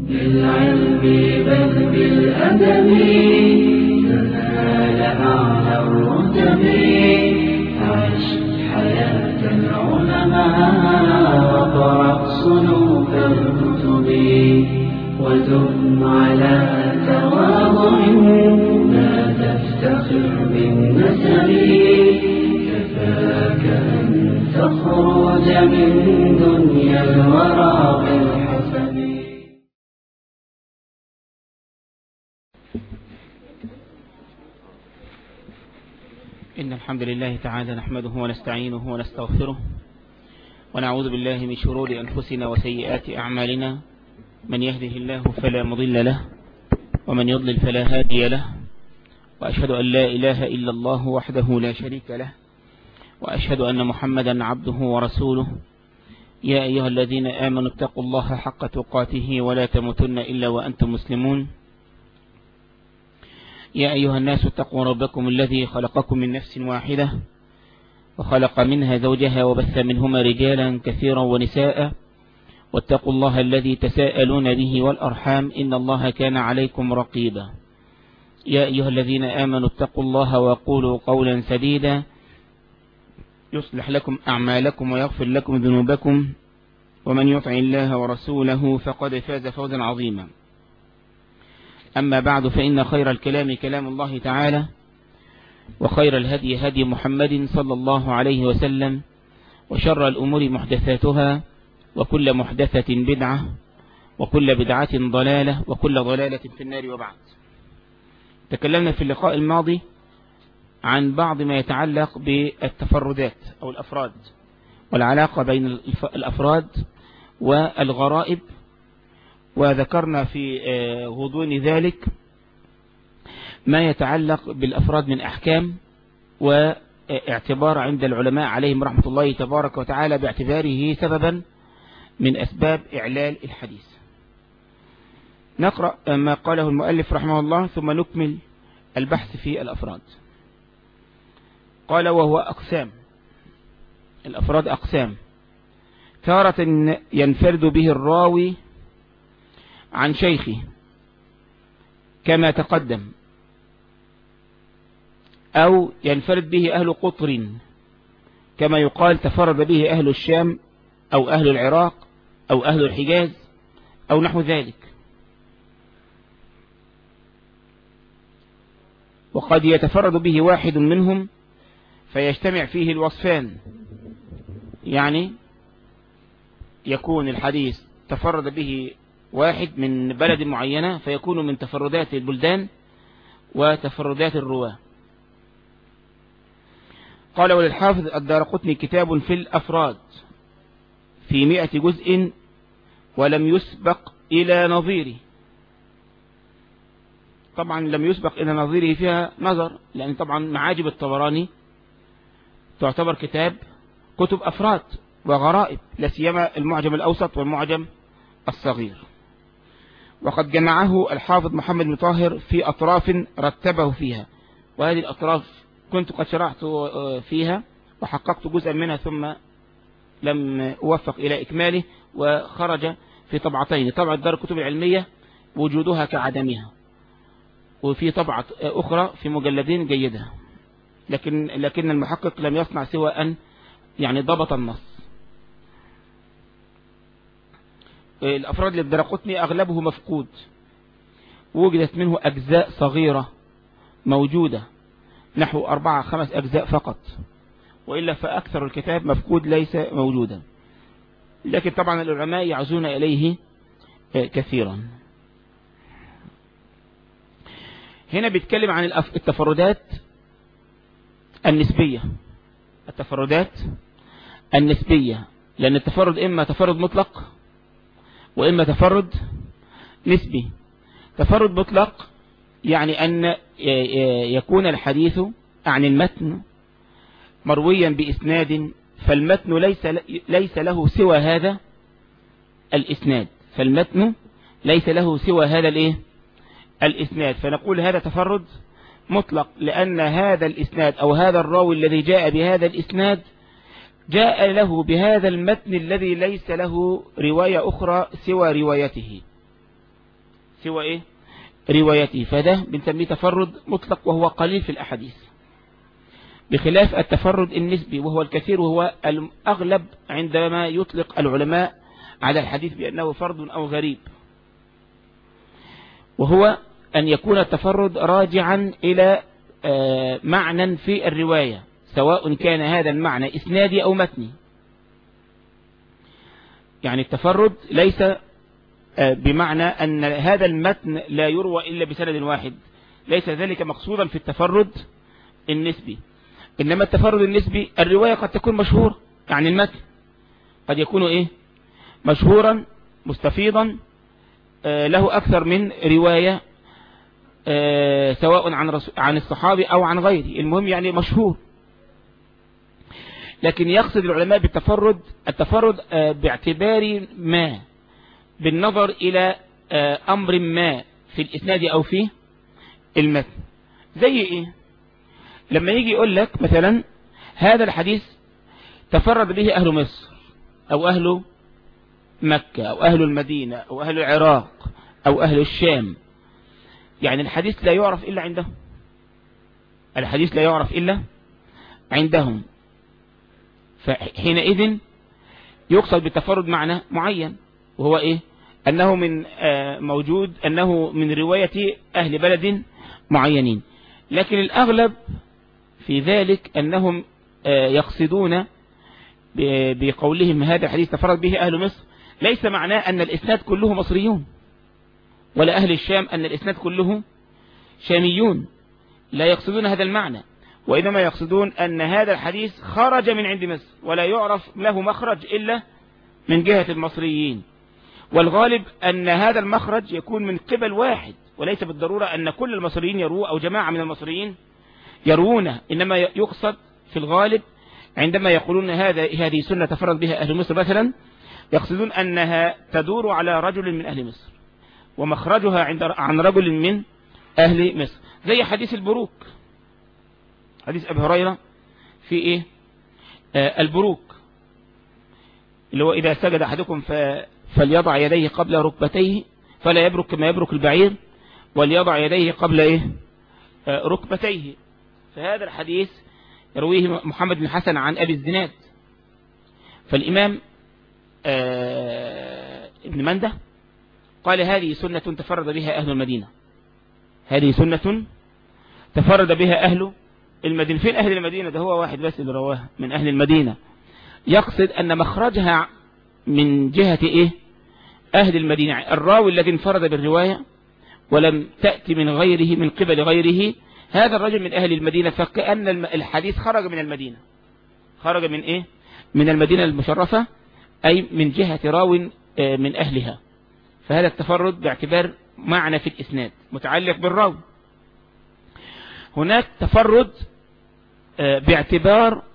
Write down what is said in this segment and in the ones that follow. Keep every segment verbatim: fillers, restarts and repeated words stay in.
بالعلم بل بالأدب تنال أعلى الرتب. عش حياة العلماء وقرأ صنوف الكتب ودم على تواضع لا تفتخر بالنسب. كفاك أن تخرج من دنيا الورى بالحسب. إن الحمد لله تعالى نحمده ونستعينه ونستغفره ونعوذ بالله من شرور أنفسنا وسيئات أعمالنا. من يهده الله فلا مضل له ومن يضلل فلا هادي له. وأشهد أن لا إله إلا الله وحده لا شريك له وأشهد أن محمدا عبده ورسوله. يا أيها الذين آمنوا اتقوا الله حق تقاته ولا تموتن إلا وأنتم مسلمون. يا أيها الناس اتقوا ربكم الذي خلقكم من نفس واحدة وخلق منها زوجها وبث منهما رجالا كثيرا ونساء واتقوا الله الذي تساءلون به والأرحام إن الله كان عليكم رقيبا. يا أيها الذين آمنوا اتقوا الله وقولوا قولا سديدا يصلح لكم أعمالكم ويغفر لكم ذنوبكم ومن يطع الله ورسوله فقد فاز فوزا عظيما. أما بعد فإن خير الكلام كلام الله تعالى وخير الهدي هدي محمد صلى الله عليه وسلم وشر الأمور محدثاتها وكل محدثة بدعة وكل بدعة ضلالة وكل ضلالة في النار. وبعد تكلمنا في اللقاء الماضي عن بعض ما يتعلق بالتفردات أو الأفراد والعلاقة بين الأفراد والغرائب. وذكرنا في غضون ذلك ما يتعلق بالأفراد من أحكام واعتبار عند العلماء عليهم رحمة الله تبارك وتعالى باعتباره سببا من أسباب إعلال الحديث. نقرأ ما قاله المؤلف رحمه الله ثم نكمل البحث في الأفراد. قال وهو أقسام. الأفراد أقسام: تارة ينفرد به الراوي عن شيخه كما تقدم، أو ينفرد به أهل قطر كما يقال تفرد به أهل الشام أو أهل العراق أو أهل الحجاز أو نحو ذلك. وقد يتفرد به واحد منهم فيجتمع فيه الوصفان، يعني يكون الحديث تفرد به واحد من بلد معينة فيكون من تفردات البلدان وتفردات الرواة. قال وللحافظ الدارقطني كتاب في الأفراد في مئة جزء ولم يسبق إلى نظيره. طبعا لم يسبق إلى نظيره فيها نظر، لأن طبعا معاجب الطبراني تعتبر كتاب كتب أفراد وغرائب، لا سيما المعجم الأوسط والمعجم الصغير. وقد جمعه الحافظ محمد بن طاهر في أطراف رتبه فيها، وهذه الأطراف كنت قد شرحت فيها وحققت جزءا منها ثم لم أوفق إلى إكماله، وخرج في طبعتين: طبعة دار الكتب العلمية وجودها كعدمها، وفي طبعة أخرى في مجلدين جيدة، لكن لكن المحقق لم يصنع سوى أن يعني ضبط النص. الأفراد للدارقطني أغلبه مفقود، وجدت منه أجزاء صغيرة موجودة نحو أربعة خمس أجزاء فقط، وإلا فأكثر الكتاب مفقود ليس موجودا، لكن طبعا العلماء يعزون إليه كثيرا. هنا بيتكلم عن التفردات النسبية. التفردات النسبية، لأن التفرد إما تفرد مطلق وإما تفرد نسبي. تفرد مطلق يعني أن يكون الحديث عن المتن مرويا بإسناد، فالمتن ليس ليس له سوى هذا الإسناد، فالمتن ليس له سوى هذا الإيه الإسناد، فنقول هذا تفرد مطلق، لأن هذا الإسناد أو هذا الراوي الذي جاء بهذا الإسناد جاء له بهذا المتن الذي ليس له رواية أخرى سوى روايته. سوى إيه روايته، فده بنسميه تفرد مطلق وهو قليل في الأحاديث، بخلاف التفرد النسبي وهو الكثير وهو الأغلب عندما يطلق العلماء على الحديث بأنه فرد أو غريب، وهو أن يكون التفرد راجعا إلى معنى في الرواية، سواء كان هذا المعنى إسنادي أو متني. يعني التفرد ليس بمعنى أن هذا المتن لا يروى إلا بسند واحد، ليس ذلك مقصودا في التفرد النسبي، إنما التفرد النسبي الرواية قد تكون مشهورة، يعني المتن قد يكون إيه مشهورا مستفيضا له أكثر من رواية سواء عن عن الصحابي أو عن غيره، المهم يعني مشهور. لكن يقصد العلماء بالتفرد التفرد باعتبار ما، بالنظر إلى أمر ما في الإسناد أو في المتن. زي إيه؟ لما يجي يقول لك مثلا هذا الحديث تفرد به أهل مصر أو أهل مكة أو أهل المدينة أو أهل العراق أو أهل الشام، يعني الحديث لا يعرف إلا عندهم، الحديث لا يعرف إلا عندهم، فحينئذ يقصد بالتفرد معنى معين، وهو إيه؟ أنه من موجود أنه من رواية أهل بلد معينين. لكن الأغلب في ذلك أنهم يقصدون بقولهم هذا الحديث تفرد به أهل مصر ليس معناه أن الإسناد كله مصريون، ولا أهل الشام أن الإسناد كله شاميون، لا يقصدون هذا المعنى، وإنما يقصدون أن هذا الحديث خرج من عند مصر ولا يعرف له مخرج إلا من جهة المصريين، والغالب أن هذا المخرج يكون من قبل واحد، وليس بالضرورة أن كل المصريين يروه أو جماعة من المصريين يروونه، إنما يقصد في الغالب عندما يقولون هذا هذه سنة تفرد بها أهل مصر مثلا، يقصدون أنها تدور على رجل من أهل مصر ومخرجها عند عن رجل من أهل مصر، زي حديث البروك، حديث أبي هريرة في إيه آه البروك، اللي هو إذا سجد أحدكم فليضع يديه قبل ركبتيه فلا يبرك كما يبرك البعير، وليضع يديه قبل إيه آه ركبتيه. فهذا الحديث يرويه محمد بن حسن عن أبي الزناد، فالإمام آه ابن منده قال هذه سنة تفرد بها أهل المدينة، هذه سنة تفرد بها أهل المدينة. فين أهل المدينة؟ ده هو واحد بس اللي رواه من أهل المدينة، يقصد أن مخرجها من جهة إيه أهل المدينة، الراوي الذي انفرد بالرواية ولم تأتي من غيره من قبل غيره هذا الرجل من أهل المدينة، فكأن الحديث خرج من المدينة، خرج من إيه من المدينة المشرفة، أي من جهة راو من أهلها. فهذا التفرد باعتبار معنى في الإسناد متعلق بالراوي. هناك تفرد باعتبار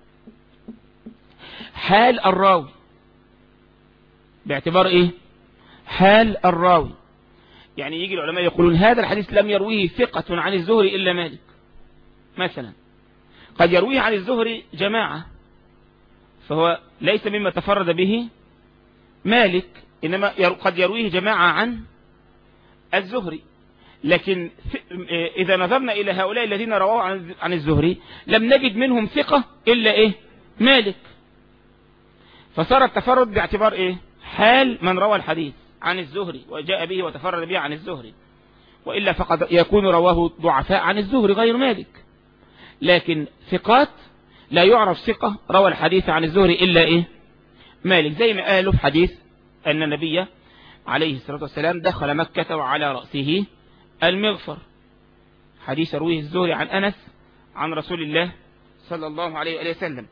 حال الراوي، باعتبار إيه حال الراوي، يعني يجي العلماء يقولون هذا الحديث لم يرويه ثقة عن الزهري إلا مالك مثلا، قد يرويه عن الزهري جماعة فهو ليس مما تفرد به مالك، إنما قد يرويه جماعة عن الزهري، لكن إذا نظرنا إلى هؤلاء الذين رواه عن الزهري لم نجد منهم ثقة إلا إيه مالك، فصار التفرد باعتبار إيه حال من روى الحديث عن الزهري وجاء به وتفرد به عن الزهري، وإلا فقد يكون رواه ضعفاء عن الزهري غير مالك، لكن ثقات لا يعرف ثقة روى الحديث عن الزهري إلا إيه مالك، زي ما قالوا في حديث أن النبي عليه الصلاة والسلام دخل مكة وعلى رأسه المغفر، حديث يرويه الزهري عن أنس عن رسول الله صلى الله عليه وسلم.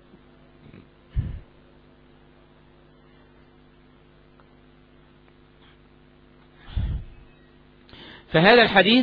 فهذا الحديث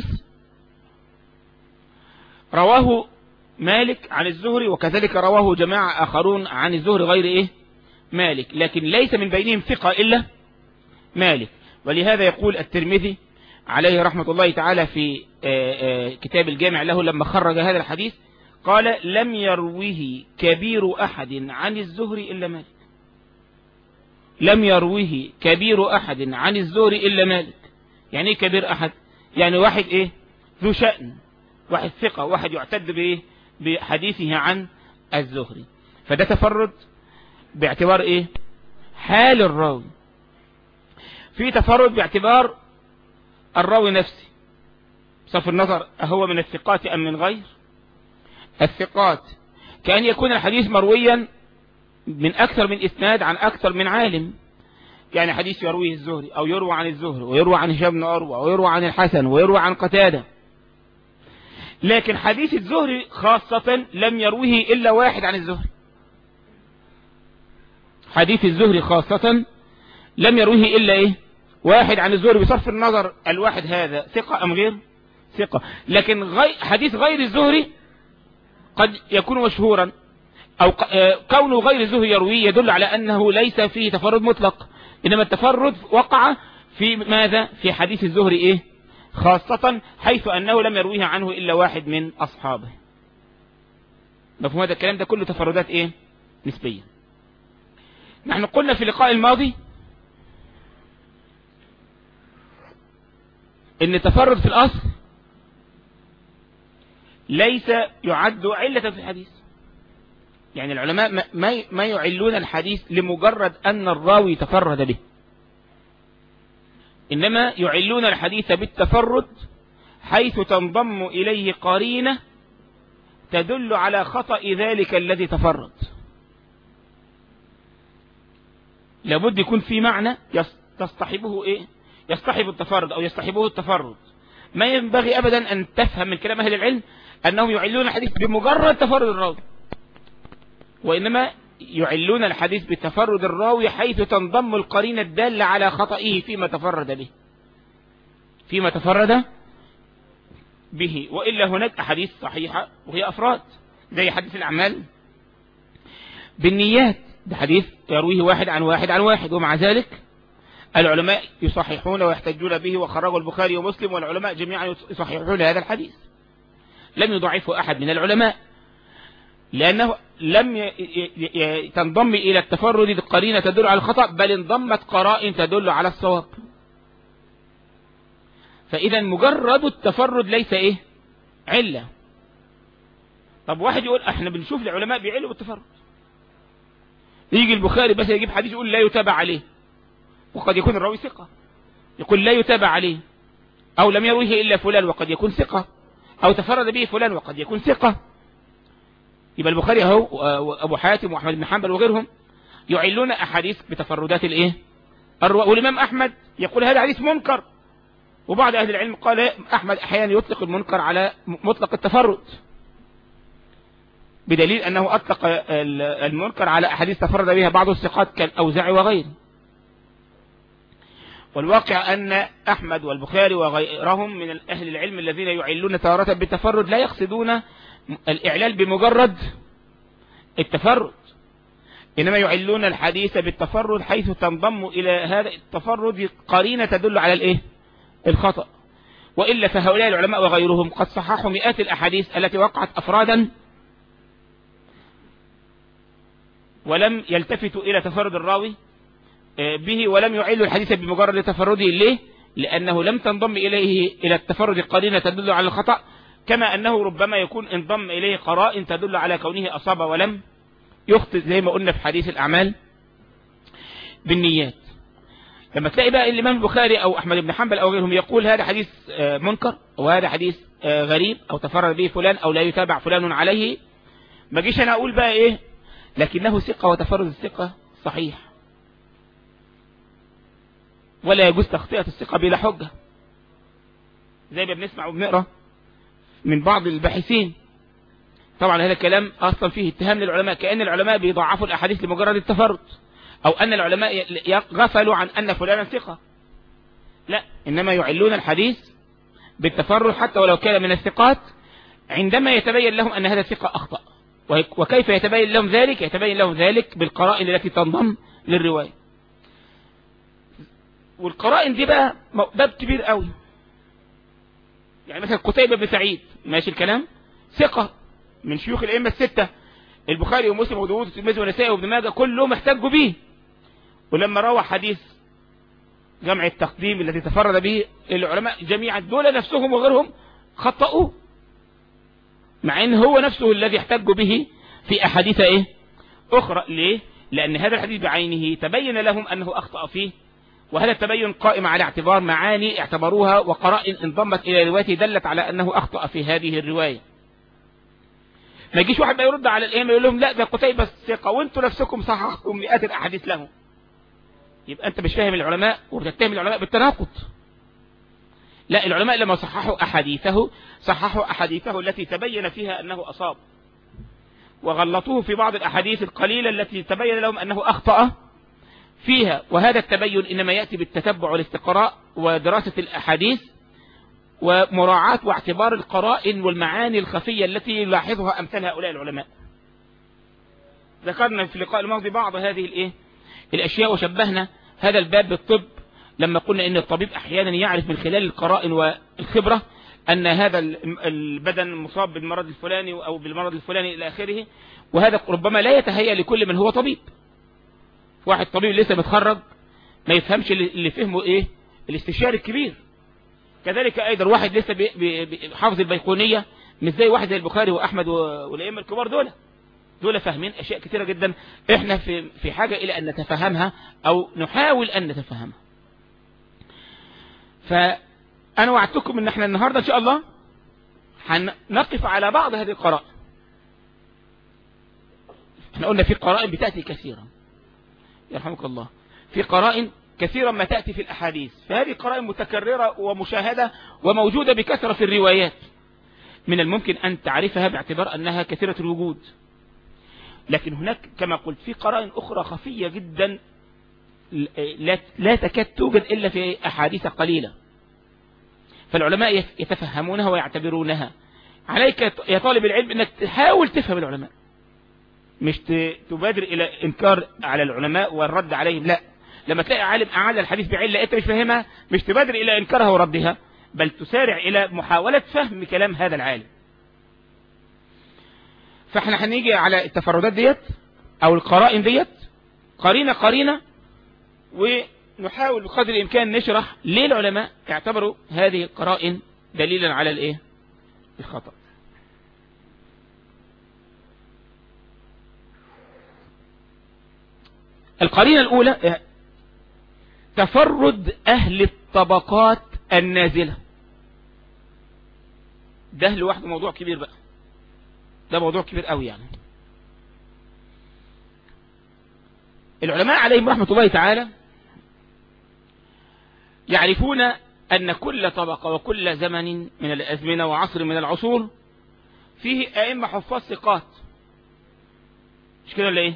رواه مالك عن الزهري، وكذلك رواه جماعة آخرون عن الزهري غير إيه مالك، لكن ليس من بينهم ثقة إلا مالك. ولهذا يقول الترمذي عليه رحمة الله تعالى في كتاب الجامع له لما خرج هذا الحديث قال لم يروه كبير أحد عن الزهري إلا مالك، لم يروه كبير أحد عن الزهري إلا مالك، يعني ايه كبير أحد؟ يعني واحد ايه ذو شأن، واحد ثقة، واحد يعتد بايه بحديثه عن الزهري. فده تفرد باعتبار ايه حال الراوي. في تفرد باعتبار الراوي نفسه، بصرف النظر أهو من الثقات أم من غير الثقات، كأن يكون الحديث مرويا من أكثر من إسناد عن أكثر من عالم. يعني حديث يرويه الزهري أو يروى عن الزهري ويروى عن هشام بن عروة ويروى عن الحسن ويروى عن قتادة، لكن حديث الزهري خاصة لم يرويه إلا واحد عن الزهري. حديث الزهري خاصة لم يرويه إلا إيه واحد عن الزهري، بصرف النظر الواحد هذا ثقة أم غير ثقة. لكن غي حديث غير الزهري قد يكون مشهورا، أو كونه غير الزهري يرويه يدل على أنه ليس فيه تفرد مطلق، إنما التفرد وقع في ماذا؟ في حديث الزهري إيه خاصة، حيث أنه لم يرويه عنه إلا واحد من أصحابه. مفهوم هذا الكلام؟ ده كله تفردات إيه نسبية. نحن قلنا في اللقاء الماضي إن التفرد في الأصل ليس يعد علة في الحديث. يعني العلماء ما ما يعلون الحديث لمجرد أن الراوي تفرد به، إنما يعلون الحديث بالتفرد حيث تنضم إليه قرينة تدل على خطأ ذلك الذي تفرد. لابد يكون في معنى يصطحبه إيه يصطحب التفرد أو يصطحبه التفرد. ما ينبغي أبدا أن تفهم من كلام أهل العلم أنهم يعلون الحديث بمجرد تفرد الراوي، وإنما يعلون الحديث بتفرد الراوي حيث تنضم القرينة الدالة على خطئه فيما تفرد به فيما تفرد به وإلا هناك أحاديث صحيحة وهي أفراد، زي حديث الأعمال بالنيات، ده حديث يرويه واحد عن واحد عن واحد، ومع ذلك العلماء يصححون ويحتجون به، وخرجوا البخاري ومسلم والعلماء جميعا يصححون هذا الحديث، لم يضعفه أحد من العلماء، لأنه لم تنضم إلى التفرد قرينة تدل على الخطأ، بل انضمت قرائن تدل على الصواب. فإذا مجرد التفرد ليس إيه علة. طب واحد يقول احنا بنشوف العلماء بيعلوا بالتفرد، يجي البخاري بس يجيب حديث يقول لا يتابع عليه، وقد يكون الراوي ثقة، يقول لا يتابع عليه، أو لم يرويه إلا فلان وقد يكون ثقة، أو تفرد به فلان وقد يكون ثقة. يبقى البخاري اهو وابو حاتم واحمد بن حنبل وغيرهم يعلون احاديث بتفردات الايه الرواة. والامام احمد يقول هذا حديث منكر، وبعض اهل العلم قال احمد احيانا يطلق المنكر على مطلق التفرد، بدليل انه اطلق المنكر على احاديث تفرد بها بعض الثقات كالاوزاعي وغيره. والواقع ان احمد والبخاري وغيرهم من اهل العلم الذين يعلون تارة بالتفرد لا يقصدون الإعلال بمجرد التفرد، إنما يعلون الحديث بالتفرد حيث تنضم إلى هذا التفرد قرينة تدل على الإيه الخطأ. وإلا فهؤلاء العلماء وغيرهم قد صححوا مئات الأحاديث التي وقعت أفرادا ولم يلتفتوا إلى تفرد الراوي به، ولم يعلوا الحديث بمجرد تفرده. ليه؟ لأنه لم تنضم إليه إلى التفرد قرينة تدل على الخطأ، كما أنه ربما يكون انضم إليه قرائن تدل على كونه أصاب ولم يخطئ، زي ما قلنا في حديث الأعمال بالنيات. لما تلاقي بقى الإمام البخاري أو أحمد بن حنبل أو غيرهم يقول هذا حديث منكر وهذا حديث غريب أو تفرد به فلان أو لا يتابع فلان عليه، ما جيش أنا أقول بقى إيه لكنه ثقة وتفرد الثقة صحيح، ولا يجوز تخطئة الثقة بلا حجة، زي ما بنسمع وبنقرأ من بعض الباحثين. طبعا هذا الكلام أصلا فيه اتهام للعلماء، كأن العلماء بيضعفوا الأحاديث لمجرد التفرد، أو أن العلماء غفلوا عن أن فلانا ثقة. لا، إنما يعلون الحديث بالتفرد حتى ولو كان من الثقات عندما يتبين لهم أن هذا الثقة أخطأ. وكيف يتبين لهم ذلك؟ يتبين لهم ذلك بالقرائن التي تنضم للرواية. والقرائن دي بقى باب كبير قوي. يعني مثلا قتيبة بن سعيد ماشي الكلام ثقة من شيوخ الأئمة الستة، البخاري ومسلم وداوود والترمذي والنسائي وابن ماجه كلهم احتجوا به، ولما روى حديث جمع التقديم الذي تفرد به العلماء جميعا دول نفسهم وغيرهم خطأوه، مع ان هو نفسه الذي احتجوا به في احاديث ايه اخرى. ليه؟ لان هذا الحديث بعينه تبين لهم انه اخطأ فيه، وهذا التبين قائم على اعتبار معاني اعتبروها وقرائن انضمت الى روايته دلت على انه اخطأ في هذه الرواية. ما يجيش واحد بقى يرد على الائمه يقول لهم لا ده قتيبة ثقة وانتم نفسكم صححتم مئات الاحاديث له، يبقى انت مش فاهم العلماء وبتتهم العلماء بالتناقض. لا، العلماء لما صححوا احاديثه صححوا احاديثه التي تبين فيها انه اصاب، وغلطوه في بعض الاحاديث القليلة التي تبين لهم انه اخطأ فيها. وهذا التبين انما يأتي بالتتبع والاستقراء ودراسة الاحاديث ومراعاة واعتبار القرائن والمعاني الخفية التي يلاحظها امثال هؤلاء العلماء. ذكرنا في اللقاء الماضي بعض هذه الايه الاشياء، وشبهنا هذا الباب بالطب لما قلنا ان الطبيب احيانا يعرف من خلال القرائن والخبرة ان هذا البدن مصاب بالمرض الفلاني او بالمرض الفلاني الى اخره، وهذا ربما لا يتهيأ لكل من هو طبيب. واحد طبيب لسه متخرج ما يفهمش اللي فهمه ايه الاستشاري الكبير. كذلك ايضا واحد لسه حافظ البيقونية مش زي واحد زي البخاري واحمد والائمه الكبار، دول دول فاهمين اشياء كثيرة جدا احنا في في حاجة الى ان نتفهمها او نحاول ان نتفهمها. فانا وعدتكم ان احنا النهاردة ان شاء الله هنقف على بعض هذه القرائن. احنا قلنا في قرائن بتأتي كثيرا يرحمك الله، في قرائن كثيرا ما تأتي في الأحاديث، فهذه قرائن متكررة ومشاهدة وموجودة بكثرة في الروايات، من الممكن أن تعرفها باعتبار أنها كثيرة الوجود. لكن هناك كما قلت في قرائن أخرى خفية جدا لا تكاد توجد إلا في أحاديث قليلة، فالعلماء يتفهمونها ويعتبرونها. عليك يا طالب العلم أنك تحاول تفهم العلماء، مش تبادر إلى إنكار على العلماء والرد عليهم. لا، لما تلاقي عالم أعاد الحديث بعلة أنت مش فاهمها مش تبادر إلى إنكارها وردها، بل تسارع إلى محاولة فهم كلام هذا العالم. فاحنا هنيجي على التفردات ديت أو القرائن ديت قرينة قرينة، ونحاول بقدر الإمكان نشرح ليه العلماء اعتبروا هذه القرائن دليلا على الإيه الخطأ. القرينة الأولى تفرد أهل الطبقات النازلة. ده لوحده موضوع كبير بقى، ده موضوع كبير قوي. يعني العلماء عليهم رحمة الله تعالى يعرفون أن كل طبقة وكل زمن من الأزمنة وعصر من العصور فيه أئمة حفاظ ثقات، مش كده ولا إيه؟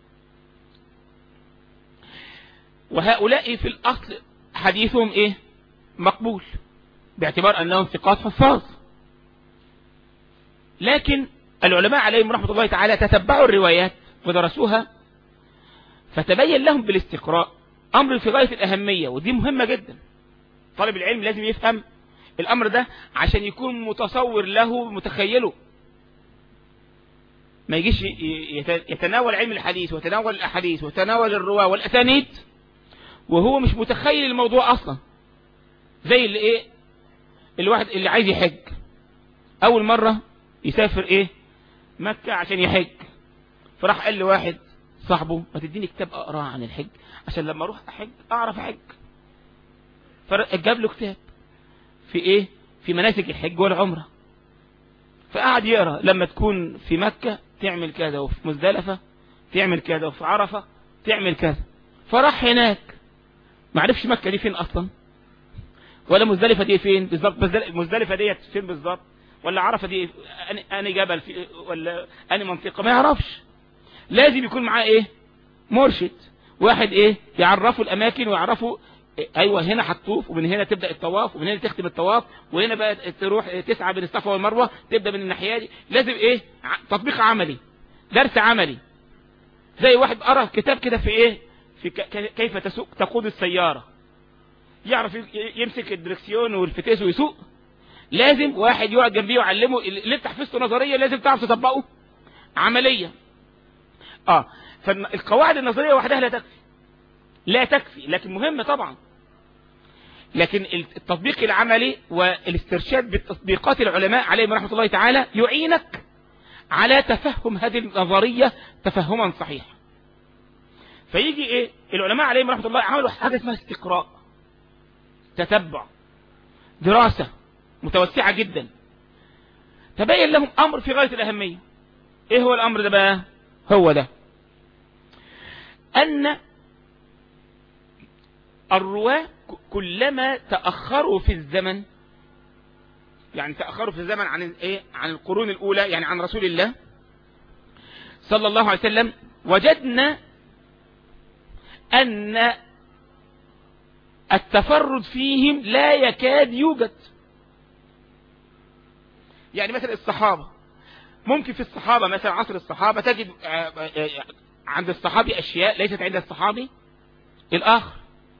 وهؤلاء في الأصل حديثهم إيه مقبول باعتبار أنهم ثقات حفاظ. لكن العلماء عليهم رحمة الله تعالى تتبعوا الروايات ودرسوها، فتبين لهم بالاستقراء أمر في غاية الأهمية، ودي مهمة جدا. طالب العلم لازم يفهم الأمر ده عشان يكون متصور له متخيله، ما يجيش يتناول علم الحديث ويتناول الأحاديث ويتناول الرواة والأسانيد وهو مش متخيل الموضوع أصلا. زي اللي إيه الواحد اللي عايز يحج أول مرة يسافر إيه مكة عشان يحج، فراح قال لواحد صاحبه ما تديني كتاب أقرأ عن الحج عشان لما أروح أحج أعرف أحج. فجاب له كتاب في إيه في مناسك الحج والعمرة، فقعد يقرأ لما تكون في مكة تعمل كذا، وفي مزدلفة تعمل كذا، وفي عرفة تعمل كذا. فراح هناك ما عرفش مكة دي فين أصلا، ولا مزدلفة دي فين بالظبط، مزدلفة دي فين بالظبط، ولا عرفة دي أنا جبل في ولا أنا منطقة، ما يعرفش. لازم يكون معاه إيه مرشد، واحد إيه يعرفوا الأماكن ويعرفوا إيه أيوة هنا هتطوف، ومن هنا تبدأ الطواف، ومن هنا تختم الطواف، وهنا بقى تروح تسعى بين الصفا والمروة، تبدأ من الناحية دي. لازم إيه تطبيق عملي، درس عملي. زي واحد قرأ كتاب كده في إيه في كيف تسوق تقود السيارة، يعرف يمسك الدركسيون والفتيس ويسوق. لازم واحد يقعد جنبيه ويعلمه اللي انت حفظته نظرية لازم تعرف تطبقه عمليا. اه فالقواعد النظرية وحدها لا تكفي لا تكفي لكن مهمة طبعا. لكن التطبيق العملي والاسترشاد بالتطبيقات العلماء عليهم رحمة الله تعالى يعينك على تفهم هذه النظرية تفهما صحيحا. فيجي ايه العلماء عليهم رحمة الله عملوا حاجة اسمها استقراء، تتبع، دراسة متوسعة جدا. تبين لهم امر في غاية الاهمية. ايه هو الامر ده بقى؟ هو ده ان الرواة كلما تأخروا في الزمن، يعني تأخروا في الزمن عن ايه عن القرون الاولى، يعني عن رسول الله صلى الله عليه وسلم، وجدنا ان التفرد فيهم لا يكاد يوجد. يعني مثلا الصحابة، ممكن في الصحابة مثلا عصر الصحابة تجد عند الصحابي اشياء ليست عند الصحابي الاخر،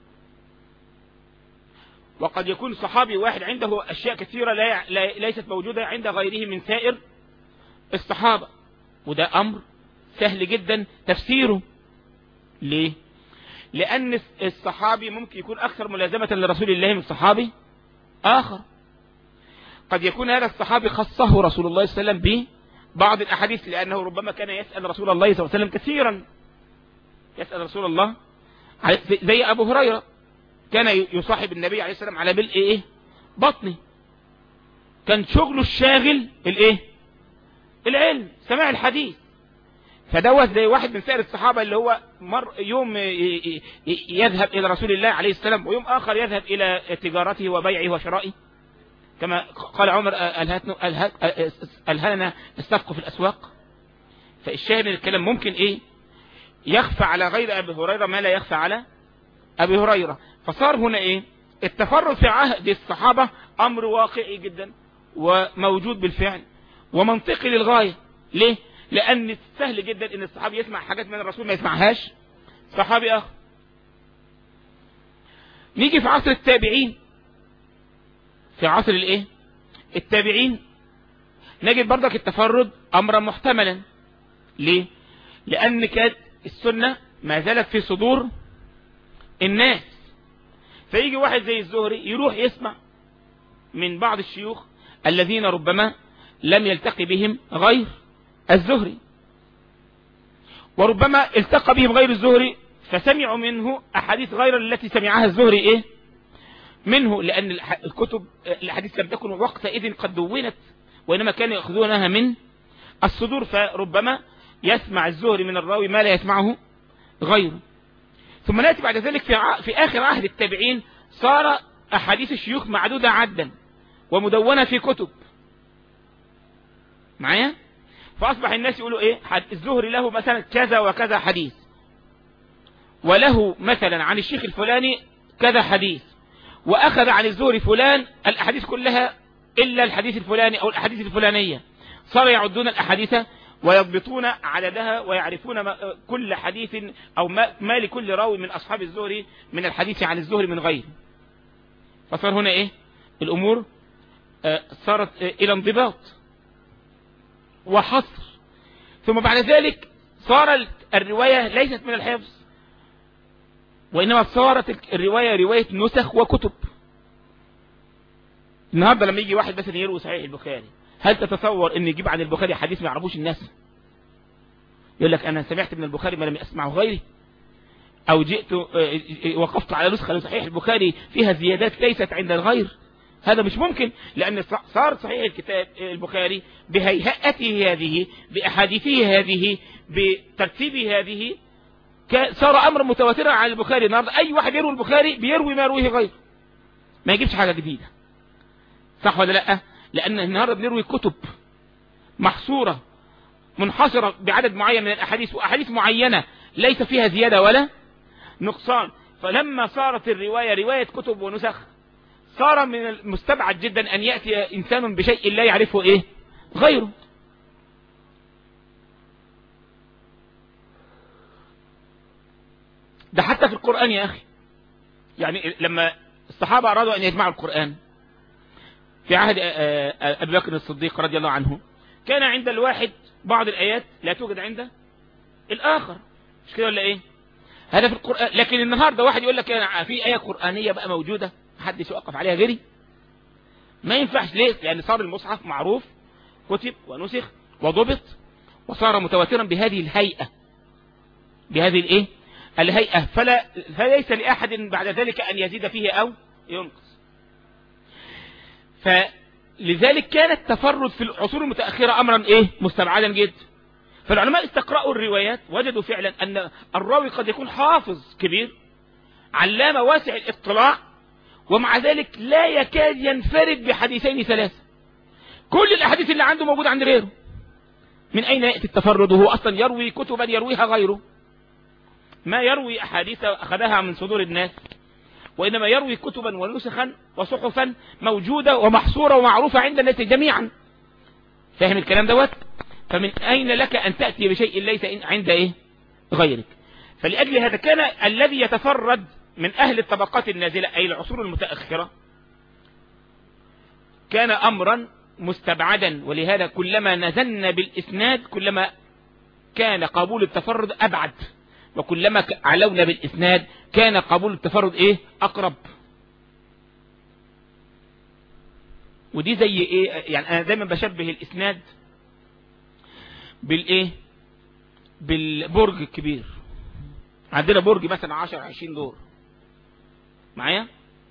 وقد يكون صحابي واحد عنده اشياء كثيرة لا ليست موجودة عند غيره من سائر الصحابة، وده امر سهل جدا تفسيره. ليه؟ لان الصحابي ممكن يكون اكثر ملازمة لرسول الله من صحابي اخر. قد يكون هذا الصحابي خصه رسول الله صلى الله عليه وسلم ببعض الاحاديث، لانه ربما كان يسأل رسول الله صلى الله عليه وسلم كثيرا، يسأل رسول الله زي ابو هريرة كان يصاحب النبي عليه السلام على ملء ايه بطني، كان شغله الشاغل الايه العلم، سماع الحديث. فدوت زي واحد من سائر الصحابة اللي هو مر يوم يذهب الى رسول الله عليه السلام، ويوم اخر يذهب الى تجارته وبيعه وشرائه، كما قال عمر ألهانا الصفق في الاسواق. فالشاهد من الكلام ممكن ايه يخفى على غير ابي هريرة ما لا يخفى على ابي هريرة. فصار هنا ايه التفرد في عهد الصحابة امر واقعي جدا وموجود بالفعل ومنطقي للغاية. ليه؟ لان سهل جدا ان الصحابي يسمع حاجات من الرسول ما يسمعهاش صحابي اخر. نيجي في عصر التابعين، في عصر الايه التابعين نجد برضك التفرد امرا محتملا. ليه؟ لان كانت السنة ما زالت في صدور الناس، فيجي واحد زي الزهري يروح يسمع من بعض الشيوخ الذين ربما لم يلتقي بهم غير الزهري، وربما التقى بهم غير الزهري فسمعوا منه احاديث غير التي سمعها الزهري ايه منه، لان الكتب الحديث لم تكن وقتئذ قد دونت، وانما كانوا ياخذونها من الصدور، فربما يسمع الزهري من الراوي ما لا يسمعه غيره. ثم نأتي بعد ذلك في, ع... في آخر عهد التابعين صار أحاديث الشيوخ معدودة عدا ومدونة في كتب معايا. فأصبح الناس يقولوا إيه الزهري له مثلا كذا وكذا حديث، وله مثلا عن الشيخ الفلاني كذا حديث، وأخذ عن الزهري فلان الأحاديث كلها إلا الحديث الفلاني أو الأحاديث الفلانية. صار يعدون الأحاديث ويضبطون عددها ويعرفون ما كل حديث أو ما, ما لكل راوي من أصحاب الزهري من الحديث عن الزهري من غيره. فصار هنا إيه الأمور آه صارت آه إلى انضباط وحصر. ثم بعد ذلك صار الرواية ليست من الحفظ، وإنما صارت الرواية رواية نسخ وكتب. النهاردة لما يجي واحد مثلا يروي صحيح البخاري، هل تتصور ان يجيب عن البخاري حديث ما يعرفوش الناس؟ يقول لك انا سمعت من البخاري ما لم اسمعه غيري، او جئت وقفت على نسخة لصحيح البخاري فيها زيادات ليست عند الغير. هذا مش ممكن، لان صار صحيح الكتاب البخاري بهيئته هذه، باحاديثه هذه، بترتيبه هذه، صار امر متواترا عن البخاري. النهارده اي واحد يروي البخاري بيروي ما يرويه غيره، ما يجيبش حاجة جديدة. صح ولا لا؟ لأن النهاردة بنروي كتب محصورة منحصرة بعدد معين من الأحاديث، وأحاديث معينة ليس فيها زيادة ولا نقصان. فلما صارت الرواية رواية كتب ونسخ، صار من المستبعد جدا أن يأتي إنسان بشيء لا يعرفه إيه غيره. ده حتى في القرآن يا أخي، يعني لما الصحابة أرادوا أن يجمعوا القرآن في عهد أبي بكر الصديق رضي الله عنه، كان عند الواحد بعض الآيات لا توجد عند الآخر، مش كده ولا إيه؟ هذا في القرآن. لكن النهاردة واحد يقول لك في آية قرآنية بقى موجودة حدش يوقف عليها غيري؟ ما ينفعش. ليه؟ لأن صار المصحف معروف، كتب ونسخ وضبط وصار متواترا بهذه الهيئة، بهذه الايه الهيئة، فلا فليس لأحد بعد ذلك أن يزيد فيه أو ينقص. فلذلك كان التفرد في العصور المتأخرة أمرا ايه مستبعدا جدا. فالعلماء استقرأوا الروايات وجدوا فعلا أن الراوي قد يكون حافظ كبير، علامة واسع الاطلاع، ومع ذلك لا يكاد ينفرد بحديثين ثلاثة. كل الأحاديث اللي عنده موجودة عند غيره. من أين يأتي التفرد وهو أصلا يروي كتبا يرويها غيره؟ ما يروي أحاديث أخذها من صدور الناس، وإنما يروي كتبا ونسخا وصحفا موجودة ومحصورة ومعروفة عند الناس جميعا. فاهم الكلام دوت؟ فمن أين لك أن تأتي بشيء ليس عند إيه غيرك؟ فلأجل هذا كان الذي يتفرد من أهل الطبقات النازلة أي العصور المتأخرة كان أمرا مستبعدا، ولهذا كلما نزلنا بالإسناد كلما كان قبول التفرد أبعد، وكلما علونا بالإسناد كان قبول التفرد إيه أقرب. ودي زي إيه؟ يعني أنا دايما بشبه الإسناد بالإيه بالبرج الكبير. عندنا برج مثلا عشر عشرين دور معايا.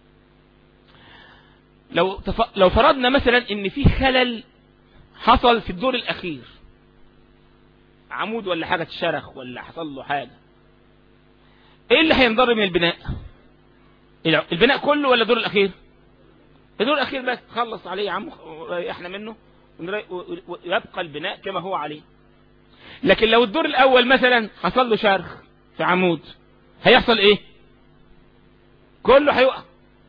لو تف... لو فرضنا مثلا ان في خلل حصل في الدور الاخير، عمود ولا حاجة اتشرخ ولا حصل له حاجة، ايه اللي هينضر من البناء؟ البناء كله ولا الدور الاخير؟ الدور الاخير بس. خلص عليه يا عم احنا منه ويبقى البناء كما هو عليه. لكن لو الدور الاول مثلا حصل له شرخ في عمود هيحصل ايه؟ كله هيقع،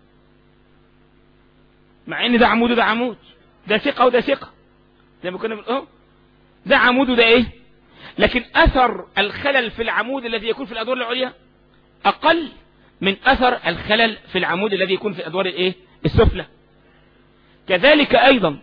مع ان ده عمود وده عمود، ده ثقة وده ثقة زي ما كنا بنقول، ده عمود وده ايه. لكن اثر الخلل في العمود الذي يكون في الادوار العليا اقل من اثر الخلل في العمود الذي يكون في الادوار الايه السفلى. كذلك ايضا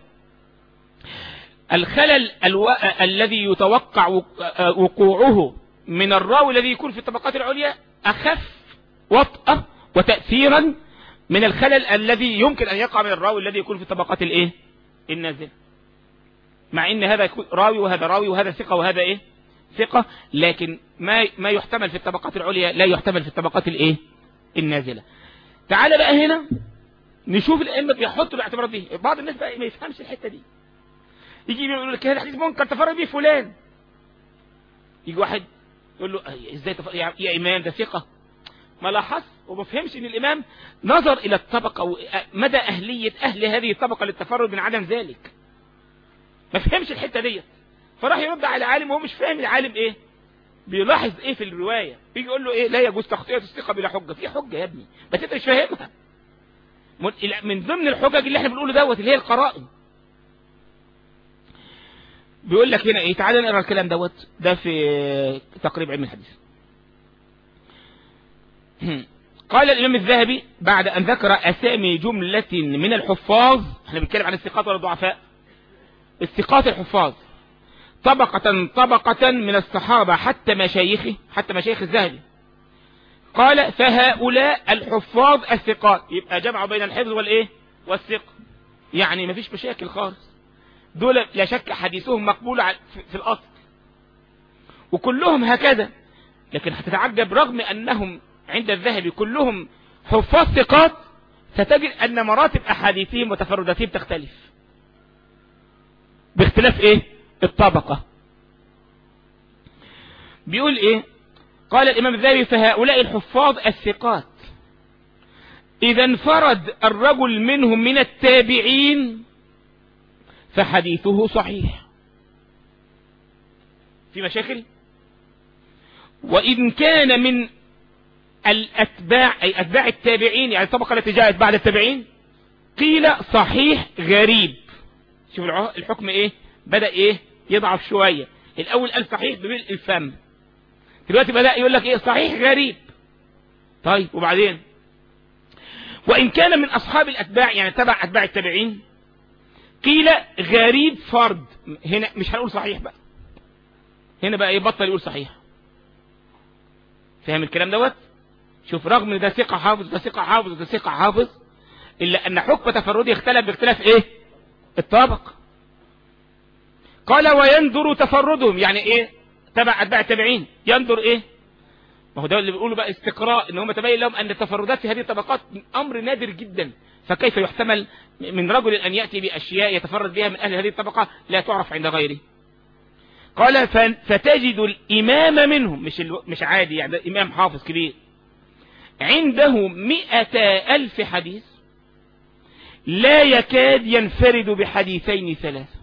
الخلل الو... الذي يتوقع وقوعه من الراوي الذي يكون في الطبقات العليا اخف وطأة وتأثيرا من الخلل الذي يمكن ان يقع من الراوي الذي يكون في الطبقات الايه النازله. مع ان هذا يكون راوي وهذا راوي وهذا ثقة وهذا ايه ثقة، لكن ما ما يحتمل في الطبقات العليا لا يحتمل في الطبقات الايه النازله. تعال بقى هنا نشوف الائمه بيحطوا الاعتبارات دي. بعض الناس بقى ما يفهمش الحته دي، يجي يقول لك هذا حديث منكر تفرد به فلان، يجي واحد يقول له ازاي تفرد يا امام ده ثقة؟ ما لاحظ وما فهمش ان الامام نظر الى الطبقة ومدى اهلية اهل هذه الطبقة للتفرد من عدم ذلك. ما فهمش الحتة دي، فراح يرد على عالم وهو مش فاهم العالم ايه بيلاحظ ايه في الرواية. يجي يقول له ايه لا يجوز تخطئة الثقة بلا حجة. في حجة يا ابني بس انت مش فاهمها. من ضمن الحجج اللي احنا بنقوله دوت اللي هي القرائن. بيقول لك هنا ايه، تعالى نقرا الكلام دوت ده في تقريب علم الحديث. قال الامام الذهبي بعد ان ذكر اسامي جملة من الحفاظ، احنا بنتكلم عن الثقات ولا الضعفاء؟ الثقات الحفاظ طبقة طبقة من الصحابة حتى مشايخه، حتى مشايخ الذهبي. قال فهؤلاء الحفاظ الثقات، يبقى جمعوا بين الحفظ والايه والثقة، يعني مفيش مشاكل خالص. دول لا شك حديثهم مقبول في الأصل وكلهم هكذا. لكن هتتعجب رغم أنهم عند الذهبي كلهم حفاظ ثقات ستجد أن مراتب أحاديثهم وتفرداتهم تختلف باختلاف إيه الطبقة. بيقول إيه، قال الإمام الذهبي فهؤلاء الحفاظ الثقات إذا انفرد الرجل منهم من التابعين فحديثه صحيح. في مشاكل. وإن كان من الأتباع أي أتباع التابعين يعني الطبقة التي جاءت بعد التابعين قيل صحيح غريب. شوف الحكم إيه بدأ إيه يضعف شوية. الأول قال صحيح بملء الفم، دلوقتي بدأ يقول لك إيه صحيح غريب. طيب وبعدين وإن كان من أصحاب الأتباع يعني تبع أتباع التابعين قيل غريب فرد. هنا مش هنقول صحيح بقى، هنا بقى يبطل يقول صحيح. فاهم الكلام دوت؟ شوف رغم ان ده ثقة حافظ ده ثقة حافظ ده ثقة حافظ إلا أن حكم تفرده اختلف باختلاف إيه الطابق. قال ويندر تفردهم، يعني إيه تبع أتباع التابعين يندر إيه، ما هو ده اللي بيقولوا بقى استقراء، إن هم تبين لهم أن التفردات في هذه الطبقات أمر نادر جدا، فكيف يحتمل من رجل أن يأتي بأشياء يتفرد بها من أهل هذه الطبقة لا تعرف عند غيره. قال فتجد الإمام منهم، مش مش عادي يعني إمام حافظ كبير، عنده مئة ألف حديث لا يكاد ينفرد بحديثين ثلاثة.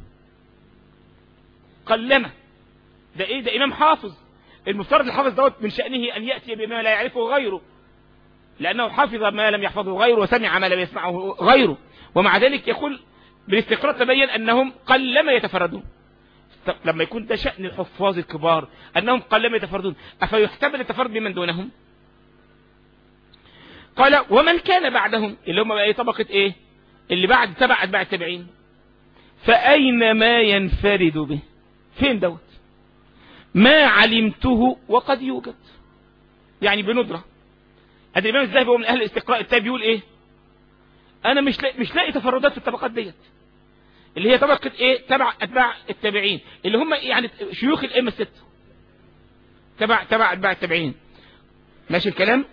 قلما ده إيه، ده إمام حافظ، المفترض الحافظ دوت من شأنه أن يأتي بما لا يعرفه غيره، لأنه حفظ ما لم يحفظه غيره وسمع ما لم يسمعه غيره، ومع ذلك يقول بالاستقراء تبين أنهم قلما يتفردون. لما يكون ده شأن الحفاظ الكبار أنهم قلما يتفردون، أفيحتمل التفرد بمن دونهم؟ قال ومن كان بعدهم اللي هم بقى طبقة إيه اللي بعد تبع أتباع التابعين، فأين ما ينفرد به، فين دوت؟ ما علمته وقد يوجد، يعني بندرة. هذا الإمام الذهبي هو من أهل الاستقراء التابعي يقول إيه، أنا مش لاقي مش لاقي تفردات في الطبقات ديت اللي هي طبقة إيه تبع أتباع التابعين، اللي هم يعني شيوخ الأئمة الستة تبع تبع أتباع التابعين. ماشي الكلام؟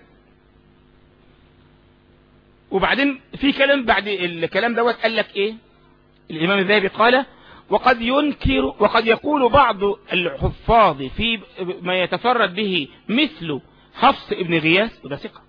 وبعدين في كلام بعد الكلام دوت قال لك إيه الإمام الذهبي، قال وقد ينكر وقد يقول بعض الحفاظ في ما يتفرد به مثل حفص ابن غياث وده ثقة،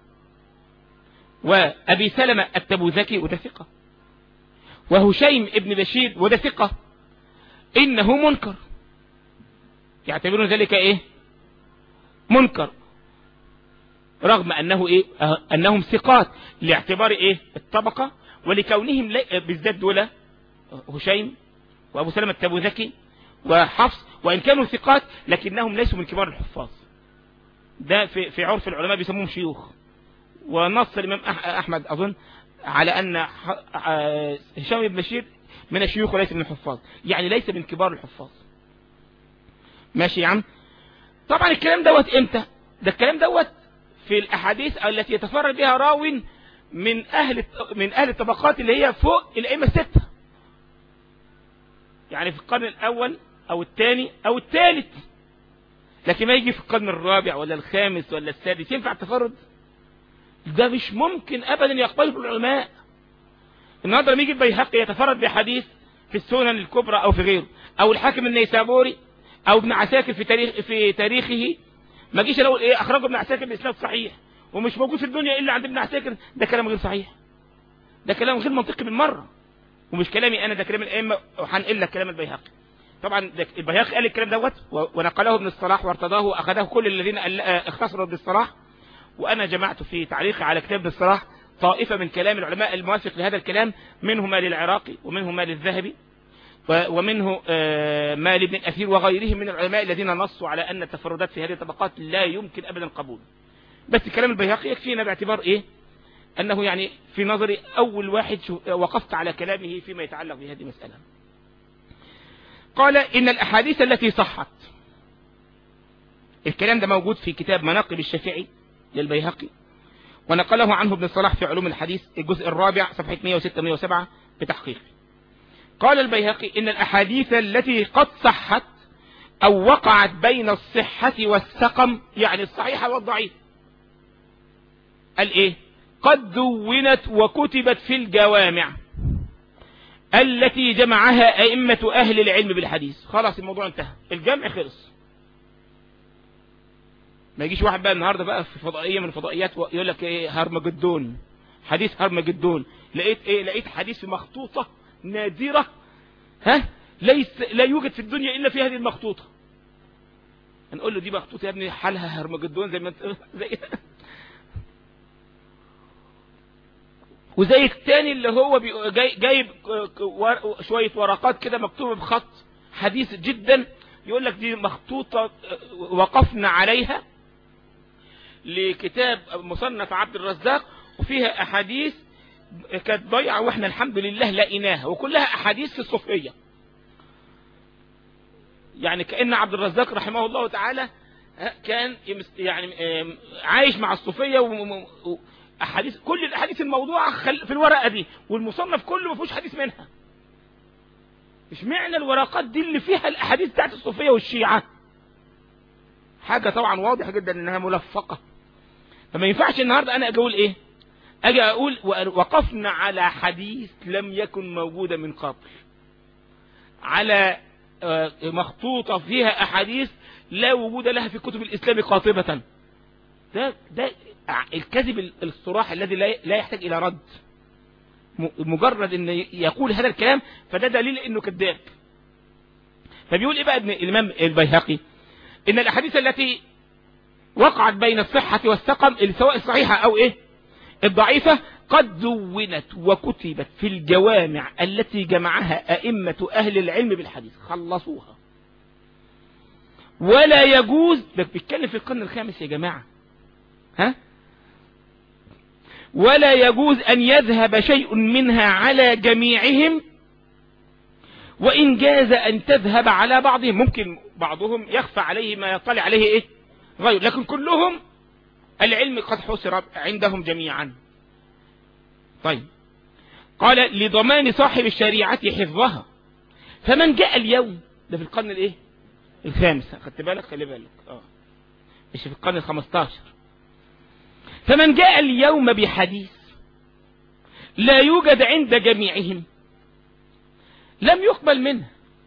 وأبي سلمة التبوذكي وده ثقة، وهشيم ابن بشير وده ثقة، إنه منكر، يعتبرون ذلك إيه منكر، رغم أنه إيه أنهم ثقات لاعتبار إيه الطبقة، ولكونهم بالذات دولة هشيم وأبو سلمة التبوذكي وحفص وإن كانوا ثقات لكنهم ليسوا من كبار الحفاظ. ده في في عرف العلماء بيسموهم شيوخ، ونص الإمام أحمد أظن على أن هشام بن بشير من الشيوخ وليس من الحفاظ، يعني ليس من كبار الحفاظ. ماشي يا عم؟ طبعا الكلام دوت امتى؟ ده الكلام دوت في الأحاديث التي يتفرد بها راو من أهل من أهل الطبقات اللي هي فوق الأئمة الستة، يعني في القرن الأول أو الثاني أو الثالث، لكن ما يجي في القرن الرابع ولا الخامس ولا السادس ينفع التفرد؟ ده مش ممكن أبدا يقبله العلماء. النهارده لما يجي البيهقي يتفرد بحديث في السنن الكبرى أو في غيره، أو الحاكم النيسابوري أو ابن عساكر في تاريخ في تاريخه، ما جيش اقول ايه اخرجه ابن عساكر باسناد صحيح ومش موجود في الدنيا الا عند ابن عساكر، ده كلام غير صحيح، ده كلام غير منطقي بالمره، ومش كلامي انا، ده كلام الائمه، وهنقل لك كلام البيهقي. طبعا البيهقي قال الكلام دوت ونقله ابن الصلاح وارتضاه واخذه كل الذين اختصروا ابن الصلاح، وانا جمعت في تعليقي على كتاب ابن الصلاح طائفه من كلام العلماء الموافق لهذا الكلام، منه ما للعراقي ومنه ما للذهبي ومنه ما لابن الأثير وغيرهم من العلماء الذين نصوا على أن التفردات في هذه الطبقات لا يمكن أبدا قبوله. بس كلام البيهقي يكفينا باعتبار إيه أنه يعني في نظري أول واحد وقفت على كلامه فيما يتعلق بهذه المسألة. قال إن الأحاديث التي صحت، الكلام ده موجود في كتاب مناقب الشافعي للبيهقي، ونقله عنه ابن الصلاح في علوم الحديث الجزء الرابع صفحة مئة وستة مئة وسبعة بتحقيق. قال البيهقي إن الأحاديث التي قد صحت أو وقعت بين الصحة والسقم، يعني الصحيحة والضعيف، قال إيه قد دونت وكتبت في الجوامع التي جمعها أئمة أهل العلم بالحديث. خلاص الموضوع انتهى، الجمع خلص. ما يجيش واحد بقى النهاردة بقى في فضائية من الفضائيات يقول لك إيه هرمجدون، حديث هرمجدون، لقيت إيه لقيت حديث في مخطوطة نادرة، ها ليس لا يوجد في الدنيا إلا في هذه المخطوطة. هنقول له دي مخطوطة يا ابني حالها هرمجدون زي ما انت زي وزي الثاني اللي هو جاي جايب شوية ورقات كده مكتوبة بخط حديث جدا، يقول لك دي مخطوطة وقفنا عليها لكتاب مصنف عبد الرزاق وفيها أحاديث كانت ضيعة واحنا الحمد لله لقيناها، وكلها أحاديث في الصوفية. يعني كأن عبد الرزاق رحمه الله تعالى كان يعني عايش مع الصوفية احاديث كل الاحاديث الموضوعه في الورقه دي، والمصنف كله ما فيهوش حديث منها. اشمعنى الورقات دي اللي فيها الاحاديث بتاعت الصوفيه والشيعه؟ حاجه طبعا واضحه جدا انها ملفقه. فما ينفعش النهارده انا اجي اقول ايه، اجي اقول وقفنا على حديث لم يكن موجودا من قبل، على مخطوطه فيها احاديث لا وجود لها في كتب الاسلام قاطبه. ده ده الكذب الصراح الذي لا يحتاج الى رد. مجرد ان يقول هذا الكلام فده دليل انه كذاب. فبيقول ايه بقى ابن الامام البيهقي؟ ان الاحاديث التي وقعت بين الصحة والسقم سواء الصحيحة او ايه الضعيفة قد دونت وكتبت في الجوامع التي جمعها ائمة اهل العلم بالحديث، خلصوها. ولا يجوز، ده بيتكلم في القرن الخامس يا جماعة، ها ولا يجوز ان يذهب شيء منها على جميعهم، وان جاز ان تذهب على بعضهم. ممكن بعضهم يخفى عليه ما يطلع عليه ايه غير، لكن كلهم العلم قد حصر عندهم جميعا. طيب قال لضمان صاحب الشريعة حفظها، فمن جاء اليوم، ده في القرن الايه الخامس، خدت بالك خلي بالك اه مش في القرن الخمستاشر. فمن جاء اليوم بحديث لا يوجد عند جميعهم لم يقبل منه،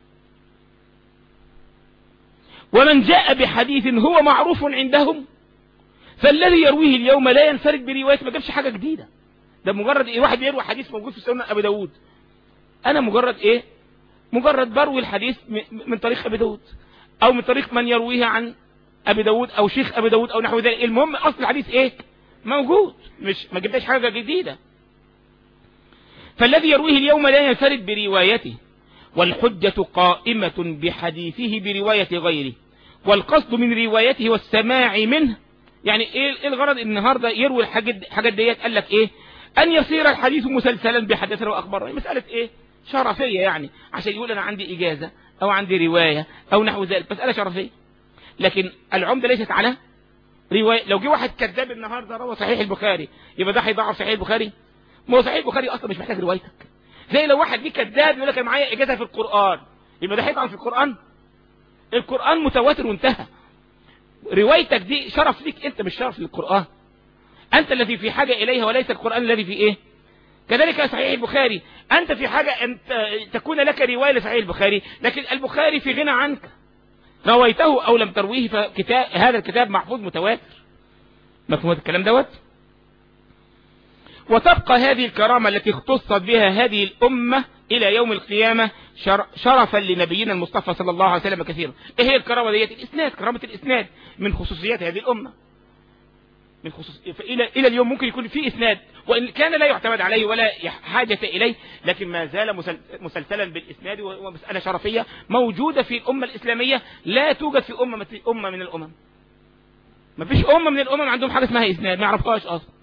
ومن جاء بحديث هو معروف عندهم فالذي يرويه اليوم لا ينفرد برواية. ما جابش حاجة جديدة، ده مجرد ايه واحد يروي حديث موجود في سنن ابي داود، انا مجرد ايه مجرد بروي الحديث من طريق ابي داود او من طريق من يرويه عن ابي داود او شيخ ابي داود او نحو ذلك. المهم اصل الحديث ايه موجود، مش ما جبتش حاجة جديدة. فالذي يرويه اليوم لا ينفرد بروايته، والحجة قائمة بحديثه برواية غيره، والقصد من روايته والسماع منه. يعني ايه الغرض النهاردة يروي الحاجات ديت؟ قال لك ايه ان يصير الحديث مسلسلا بحدثنا واخبارنا. مسألة ايه شرفية، يعني عشان يقول انا عندي اجازة او عندي رواية او نحو ذلك، مسألة شرفية. لكن العمدة ليست على رواية. لو جه واحد كذاب النهاردة روى صحيح البخاري يبقى ده هيضعف صحيح البخاري؟ ما هو صحيح البخاري اصلا مش محتاج روايتك. زي لو واحد جه كذاب يقول لك انا معايا اجازة في القرآن يبقى ده هيضعف في القرآن؟ القرآن متواتر وانتهى. روايتك دي شرف ليك انت، مش شرف للقرآن. انت الذي في حاجة اليها وليس القرآن الذي في ايه. كذلك صحيح البخاري انت في حاجة ان تكون لك رواية لصحيح البخاري، لكن البخاري في غنى عنك، رويته او لم ترويه فكتاب هذا الكتاب محفوظ متواتر. مفهوم الكلام دوت؟ وتبقى هذه الكرامة التي اختصت بها هذه الأمة إلى يوم القيامة شرفا لنبينا المصطفى صلى الله عليه وسلم كثيرا. ايه هي الكرامة ديت؟ الإسناد، كرامة الإسناد من خصوصيات هذه الأمة. من خصوص... إلى إلى اليوم ممكن يكون في إسناد وإن كان لا يعتمد عليه ولا حاجة إليه، لكن ما زال مسل... مسلسلا بالإسناد، ومسألة شرفية موجودة في الأمة الإسلامية لا توجد في أمة أمة من الأمم. ما فيش أمة من الأمم عندهم حاجة اسمها إسناد، ما يعرفهاش أصلا.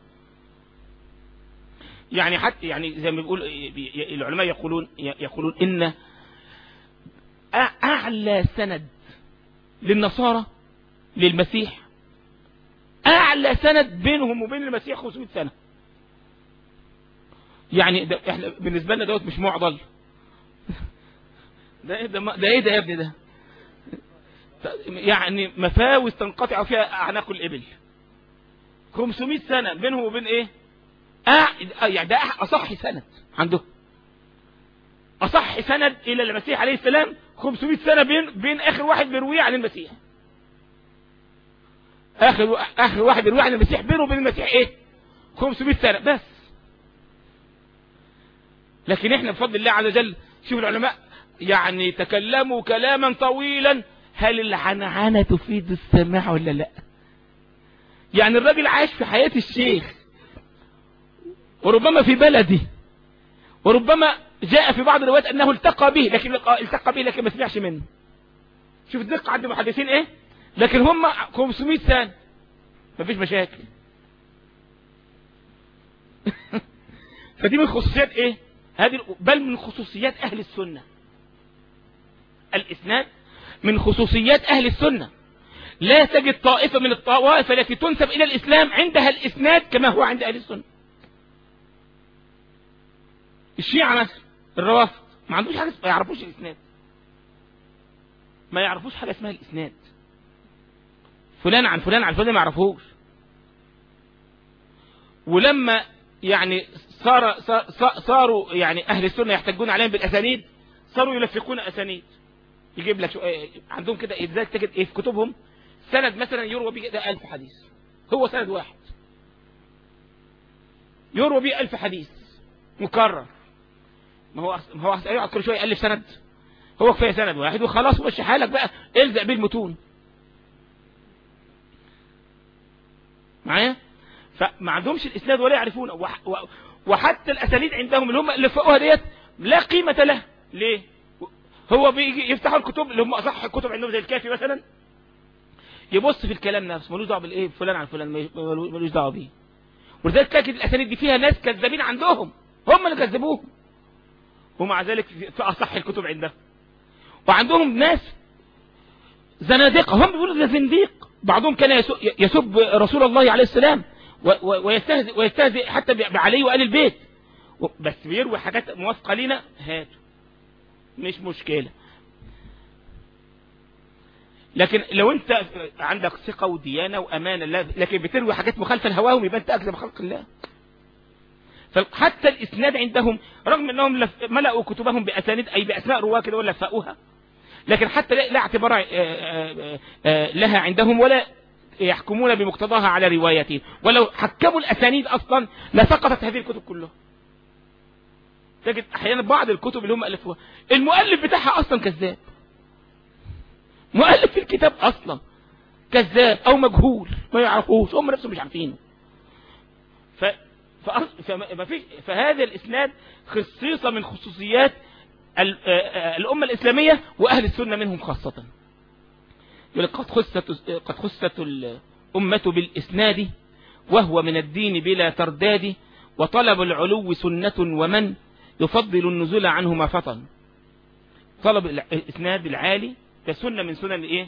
يعني حتى يعني زي ما بيقول العلماء يقولون يقولون إن أعلى سند للنصارى للمسيح، أعلى سند بينهم وبين المسيح خمسمائة سنة. يعني ده احنا بالنسبة لنا دوت مش معضل. ده ايه ده ده ايه ده يا ابني ده؟ يعني مفاوز تنقطع فيها أعناق الإبل. خمسمائة سنة بينهم وبين ايه؟ آه يعني ده أصح سند عنده، أصح سند إلى المسيح عليه السلام خمسمائة سنة بين بين آخر واحد بيرويه عن المسيح. آخر آخر واحد بيرويه عن المسيح بينه وبين المسيح إيه؟ خمسمائة سنة بس. لكن إحنا بفضل الله عز وجل شوف العلماء يعني تكلموا كلاما طويلا، هل العنعنة تفيد السماع ولا لا؟ يعني الراجل عاش في حياة الشيخ، وربما في بلده، وربما جاء في بعض الروايات انه التقى به، لكن التقى به لكن ما سمعش منه. شوف الدقة عند المحدثين ايه، لكن هم خمسمائة سنة مفيش مشاكل. فدي من خصوصيات ايه هذه، بل من خصوصيات اهل السنة. الاسناد من خصوصيات اهل السنة، لا تجد طائفة من الطوائف التي تنسب إلى الإسلام عندها الإسناد كما هو عند أهل السنة. الشيعة مثلا، الروافض، ما عندوش حاجة، ما يعرفوش الإسناد، ما يعرفوش حاجة اسمها الإسناد. فلان عن فلان عن فلان ما يعرفوش. ولما يعني صار صاروا يعني أهل السنة يحتجون عليهم بالأسانيد، صاروا يلفقون أسانيد. يجيب لك عندهم كده ازاي تجد ايه في كتبهم سند مثلا يروى به ده ألف حديث، هو سند واحد يروى به ألف حديث مكرر. ما هو ما هو هيقعد كل شويه يالف سند؟ هو كفايه سند واحد وخلاص، ومشي حالك بقى، الزق بيه المتون معايا. فما عندهمش الاسناد ولا يعرفونه، وحتى الاسانيد عندهم اللي هم الفقوها ديت لا قيمه لها. ليه؟ هو بيجي يفتحوا الكتب اللي هم اصح الكتب عندهم زي الكافي مثلا، يبص في الكلام نفسه، ملوش دعوه بالايه فلان عن فلان، ملوش دعوه بيه. ولذلك تجد الاسانيد دي فيها ناس كذابين عندهم، هم اللي كذبوهم، ومع ذلك في اصح الكتب عندهم. وعندهم ناس زنادقه، هم بيقولوا ده زنديق. بعضهم كان يسب رسول الله عليه السلام ويستهزئ ويستهزئ حتى بعلي وآل البيت، بس بيروي حاجات موافقه لنا، هاتوا مش مشكله. لكن لو انت عندك ثقه وديانه وامانه، لكن بتروي حاجات مخالفه لهواهم، يبقى انت اكذب خلق الله. فحتى الاسناد عندهم رغم انهم ملأوا كتبهم باسانيد اي باسماء رواه كده ولا لفقوها، لكن حتى لا اعتبار لها عندهم ولا يحكمون بمقتضاها على روايتهم. ولو حكموا الاسانيد اصلا لسقطت هذه الكتب كلها. تجد احيانا بعض الكتب اللي هم الفوها المؤلف بتاعها اصلا كذاب، مؤلف في الكتاب اصلا كذاب او مجهول ما يعرفوش، هم نفسهم مش عارفينه. ف فما فيش، فهذا الاسناد خصيصه من خصوصيات الامه الاسلاميه واهل السنه منهم خاصه. يقول قد خصت قد خصت الامه بالاسناد وهو من الدين بلا ترداد، وطلب العلو سنه ومن يفضل النزول عنه ما فطن. طلب الاسناد العالي ده سنه من سنن الايه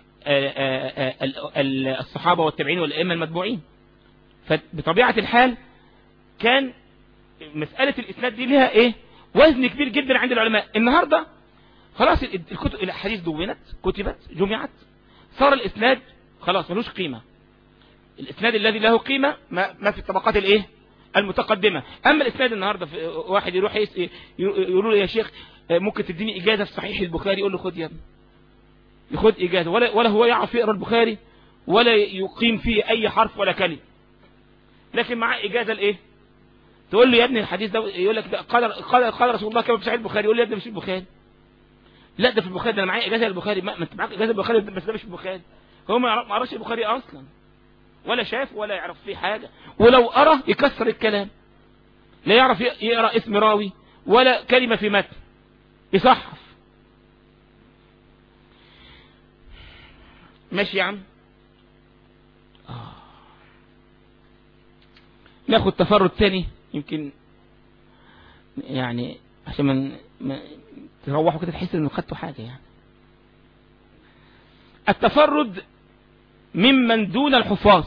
الصحابه والتابعين والائمه المتبوعين. فبطبيعه الحال كان مساله الاسناد دي لها ايه وزن كبير جدا عند العلماء. النهارده خلاص الكتب الاحاديث دونت كتبت جمعت، صار الاسناد خلاص ملوش قيمه. الاسناد الذي له قيمه ما, ما في الطبقات الايه المتقدمه. اما الاسناد النهارده في واحد يروح يقول له يا شيخ ممكن تديني اجازه في صحيح البخاري، يقول له خد يا ابني، ياخد اجازه، ولا ولا هو يعرف يقرا البخاري ولا يقيم فيه اي حرف ولا كلمه، لكن معاه اجازه الايه. تقول له يا ابني الحديث ده، يقول لك قال قال قال رسول الله كما في صحيح البخاري، يقول له يا ابني مش البخاري. لا ده في البخاري، ده انا معايا اجازه للبخاري. ما انت معاك اجازه للبخاري بس ده مش البخاري. هو ما يعرفش البخاري اصلا ولا شاف ولا يعرف فيه حاجه، ولو قرا يكسر الكلام، لا يعرف يقرا اسم راوي ولا كلمه في متن، يصحف. ماشي يا عم. آه. ناخد تفرد تاني يمكن يعني عشان من, من تروحوا كده تحس انه خدتوا حاجه. يعني التفرد ممن دون الحفاظ.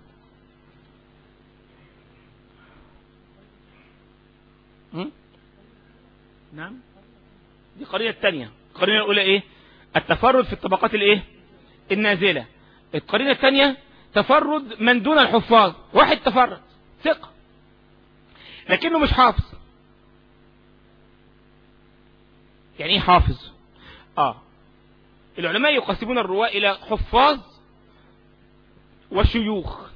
نعم، دي قرينه الثانيه. القرينه الاولى ايه؟ التفرد في الطبقات الايه النازله. القرينه الثانيه تفرد من دون الحفاظ. واحد تفرد ثقه لكنه مش حافظ. يعني ايه حافظ؟ اه العلماء يقسمون الرواة الى حفاظ وشيوخ.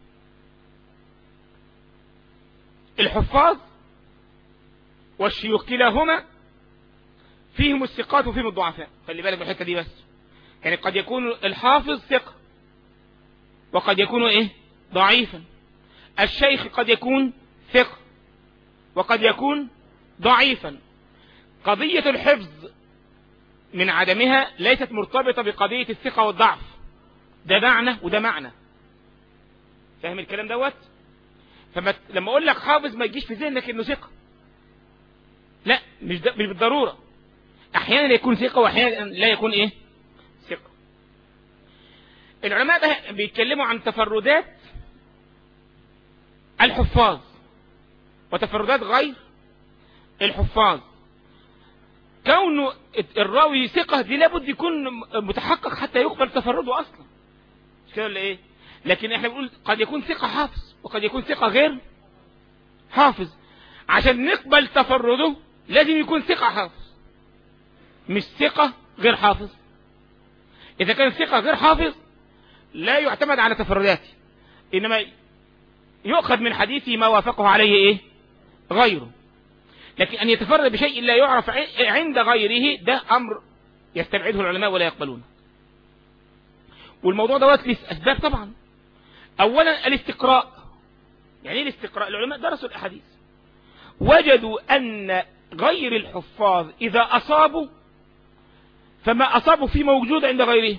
الحفاظ والشيوخ كلاهما فيهم الثقات وفيهم الضعفاء. خلي بالك من الحته دي بس. يعني قد يكون الحافظ ثقة وقد يكون ايه ضعيفا. الشيخ قد يكون ثقة وقد يكون ضعيفا. قضية الحفظ من عدمها ليست مرتبطة بقضية الثقة والضعف. ده معنى وده معنى. فاهم الكلام دوت؟ فلما اقول لك حافظ ما يجيش في ذهنك انه ثقة. لا، مش, مش بالضرورة. احيانا يكون ثقة واحيانا لا يكون ايه ثقة. العلماء ده بيتكلموا عن تفردات الحفاظ وتفردات غير الحفاظ. كونه الراوي ثقة دي لابد يكون متحقق حتى يقبل تفرده اصلا، مش كده ولا ايه؟ لكن احنا بنقول قد يكون ثقة حافظ وقد يكون ثقة غير حافظ. عشان نقبل تفرده لازم يكون ثقة حافظ، مش ثقة غير حافظ. اذا كان ثقة غير حافظ لا يعتمد على تفرداته، انما يؤخذ من حديثه ما وافقه عليه ايه غيره. لكن ان يتفرد بشيء لا يعرف عند غيره ده امر يستبعده العلماء ولا يقبلونه. والموضوع دوت له اسباب طبعا. اولا الاستقراء. يعني ايه الاستقراء؟ العلماء درسوا الاحاديث وجدوا ان غير الحفاظ اذا اصابوا فما اصابوا فيه موجود عند غيره،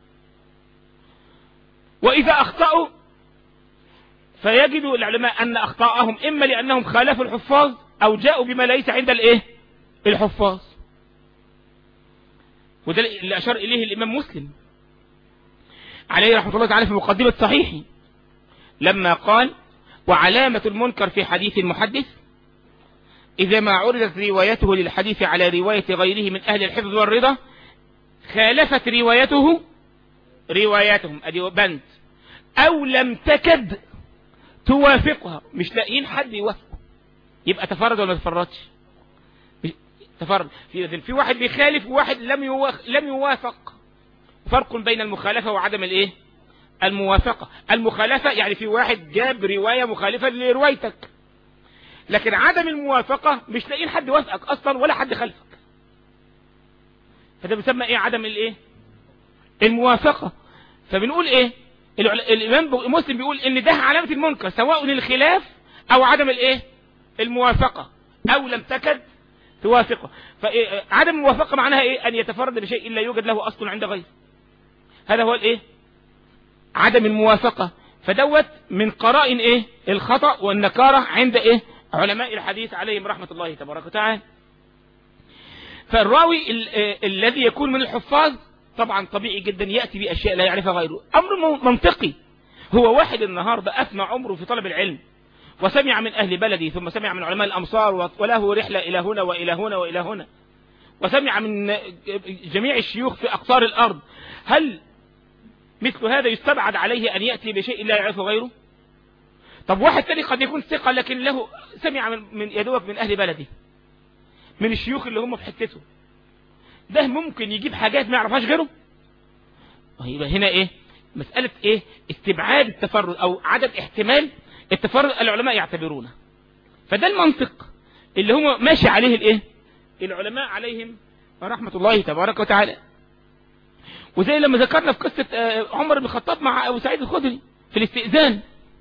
واذا اخطأوا فيجد العلماء ان اخطاءهم اما لانهم خالفوا الحفاظ او جاءوا بما ليس عند الايه الحفاظ. وده اللي اشار اليه الامام مسلم عليه رحمه الله تعالى في مقدمة صحيحه لما قال: وعلامة المنكر في حديث المحدث إذا ما عرضت روايته للحديث على رواية غيره من أهل الحفظ والرضا خالفت روايته رواياتهم أدي بنت أو لم تكد توافقها. مش لاقيين حد يوافقه، يبقى تفرد ولا ما تفردش؟ تفرد. في في واحد بيخالف وواحد لم لم يوافق. فرق بين المخالفة وعدم الايه الموافقة. المخالفة يعني في واحد جاب رواية مخالفة لروايتك، لكن عدم الموافقة مش لاقيين حد يوافقك اصلا ولا حد خلفك، فده بيسمى ايه عدم الايه الموافقة. فبنقول ايه الامام مسلم بيقول ان ده علامة المنكر سواء للخلاف او عدم الايه الموافقة او لم تكد توافقه. فعدم الموافقة معناها ايه؟ ان يتفرد بشيء لا يوجد له اصل عند غيره. هذا هو الايه عدم الموافقة. فدوت من قرائن ايه الخطأ والنكارة عند ايه علماء الحديث عليهم رحمة الله تبارك وتعالى. فالراوي الذي يكون من الحفاظ طبعا طبيعي جدا يأتي بأشياء لا يعرفها غيره. امر منطقي. هو واحد النهاردة افنى عمره في طلب العلم وسمع من اهل بلدي ثم سمع من علماء الامصار وله رحلة الى هنا والى هنا والى هنا وسمع من جميع الشيوخ في اقطار الارض. هل مثل هذا يستبعد عليه ان يأتي بشيء لا يعرفه غيره؟ طب واحد ثاني قد يكون ثقة لكن له سمع من, من يدوك من اهل بلدي من الشيوخ اللي هم في حتته، ده ممكن يجيب حاجات ما يعرفهاش غيره. يبقى هنا ايه مسألة ايه استبعاد التفرد او عدم احتمال التفرد العلماء يعتبرونه. فده المنطق اللي هم ماشي عليه الايه العلماء عليهم رحمة الله تبارك وتعالى. وزي لما ذكرنا في قصة عمر بن الخطاب مع ابو سعيد الخدري في الاستئذان،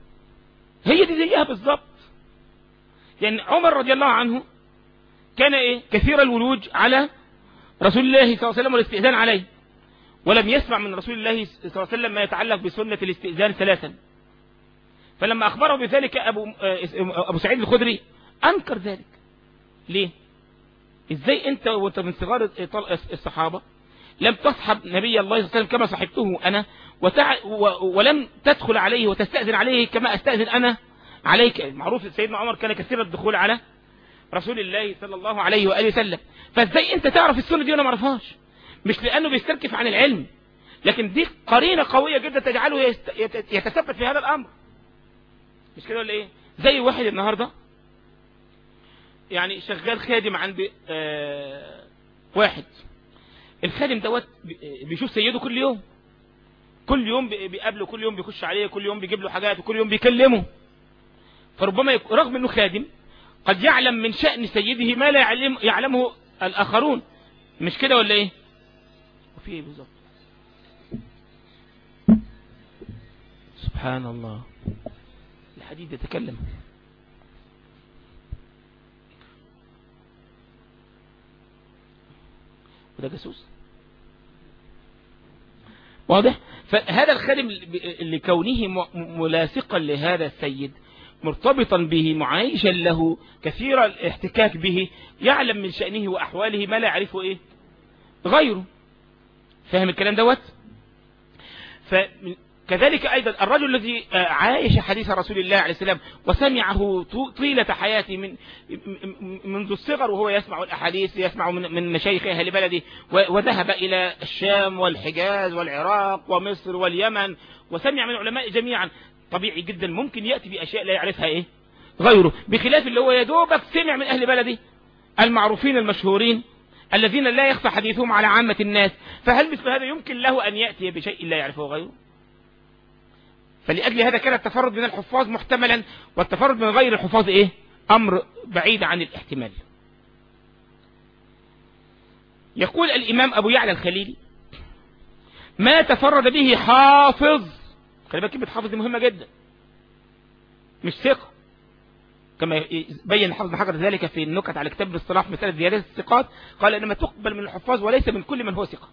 هي دي زيها بالظبط. يعني عمر رضي الله عنه كان ايه كثير الولوج على رسول الله صلى الله عليه وسلم والاستئذان عليه، ولم يسمع من رسول الله صلى الله عليه وسلم ما يتعلق بسنة الاستئذان ثلاثا. فلما اخبره بذلك ابو ابو سعيد الخدري انكر ذلك. ليه؟ ازاي انت وانت من صغار الصحابة لم تصحب نبي الله صلى الله عليه وسلم كما صحبته انا وتع... و... ولم تدخل عليه وتستأذن عليه كما استأذن انا عليك؟ معروف سيدنا عمر كان كثير الدخول على رسول الله صلى الله عليه وآله وسلم. فازاي انت تعرف السنة دي وانا ما اعرفهاش؟ مش لانه بيستركف عن العلم، لكن دي قرينة قوية جدا تجعله يست... يت... يتثبت في هذا الامر. مش كده ولا ايه؟ زي واحد النهاردة يعني شغال خادم عند آه واحد، الخادم دوت بيشوف سيده كل يوم كل يوم بيقابله، كل يوم بيخش عليه، كل يوم بيجيب له حاجات وكل يوم بيكلمه. فربما يك... رغم انه خادم قد يعلم من شأن سيده ما لا يعلم... يعلمه الاخرون. مش كده ولا ايه؟ وفي ايه بالظبط؟ سبحان الله الحديد يتكلم. وده جاسوس واضح. فهذا الخادم لكونه ملاصقا لهذا السيد مرتبطا به معايشا له كثير الاحتكاك به يعلم من شأنه وأحواله ما لا يعرفه ايه غيره. فاهم الكلام دوت؟ فكذلك أيضا الرجل الذي عايش حديث رسول الله عليه السلام وسمعه طيلة حياته من منذ الصغر وهو يسمع الأحاديث، يسمع من مشايخ أهل بلده، وذهب إلى الشام والحجاز والعراق ومصر واليمن وسمع من العلماء جميعا، طبيعي جدا ممكن يأتي بأشياء لا يعرفها إيه غيره، بخلاف اللي هو يدوبك سمع من أهل بلده المعروفين المشهورين الذين لا يخفى حديثهم على عامة الناس. فهل مثل هذا يمكن له أن يأتي بشيء لا يعرفه غيره؟ فلأجل هذا كان التفرد من الحفاظ محتملا، والتفرد من غير الحفاظ إيه؟ أمر بعيد عن الاحتمال. يقول الإمام أبو يعلى الخليلي: ما تفرد به حافظ، خلي بالك كلمة حافظ دي مهمة جدا، مش ثقة، كما بين حافظ بن حجر ذلك في النكت على كتاب الاصطلاح في مسألة زيادة الثقات، قال إنما تقبل من الحفاظ وليس من كل من هو ثقة،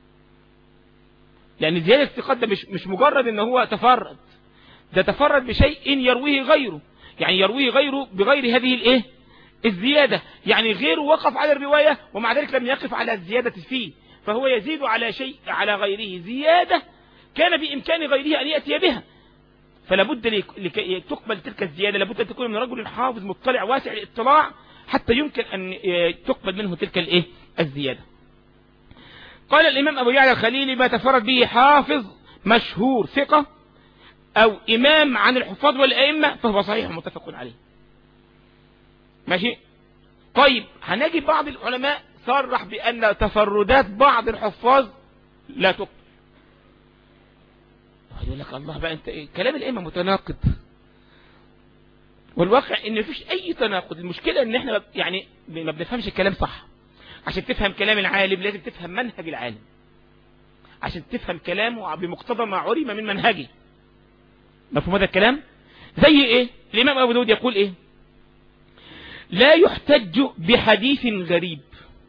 لأن زيادة الثقات ده مش مش مجرد إن هو تفرد، ده تفرد بشيء يرويه غيره، يعني يرويه غيره بغير هذه الايه الزيادة، يعني غيره وقف على الرواية ومع ذلك لم يقف على الزيادة فيه، فهو يزيد على شيء على غيره زيادة كان بإمكان غيره أن يأتي بها، فلا بد لكي تقبل تلك الزيادة لابد أن تكون من رجل حافظ مطلع واسع الاطلاع حتى يمكن أن تقبل منه تلك الايه الزيادة. قال الإمام أبو يعلى الخليلي: ما تفرد به حافظ مشهور ثقة أو إمام عن الحفاظ والأئمة فهو صحيح متفق عليه. ماشي. طيب هنجي بعض العلماء صرح بأن تفردات بعض الحفاظ لا تقبل. يقول لك الله بقى انت ايه كلام الأئمة متناقض، والواقع ان مفيش اي تناقض، المشكلة ان احنا يعني ما بنفهمش الكلام صح. عشان تفهم كلام العالم لازم تفهم منهج العالم، عشان تفهم كلامه بمقتضى ما عرم من منهجه. مفهوم هذا الكلام؟ زي ايه؟ الامام ابو داود يقول ايه؟ لا يحتج بحديث غريب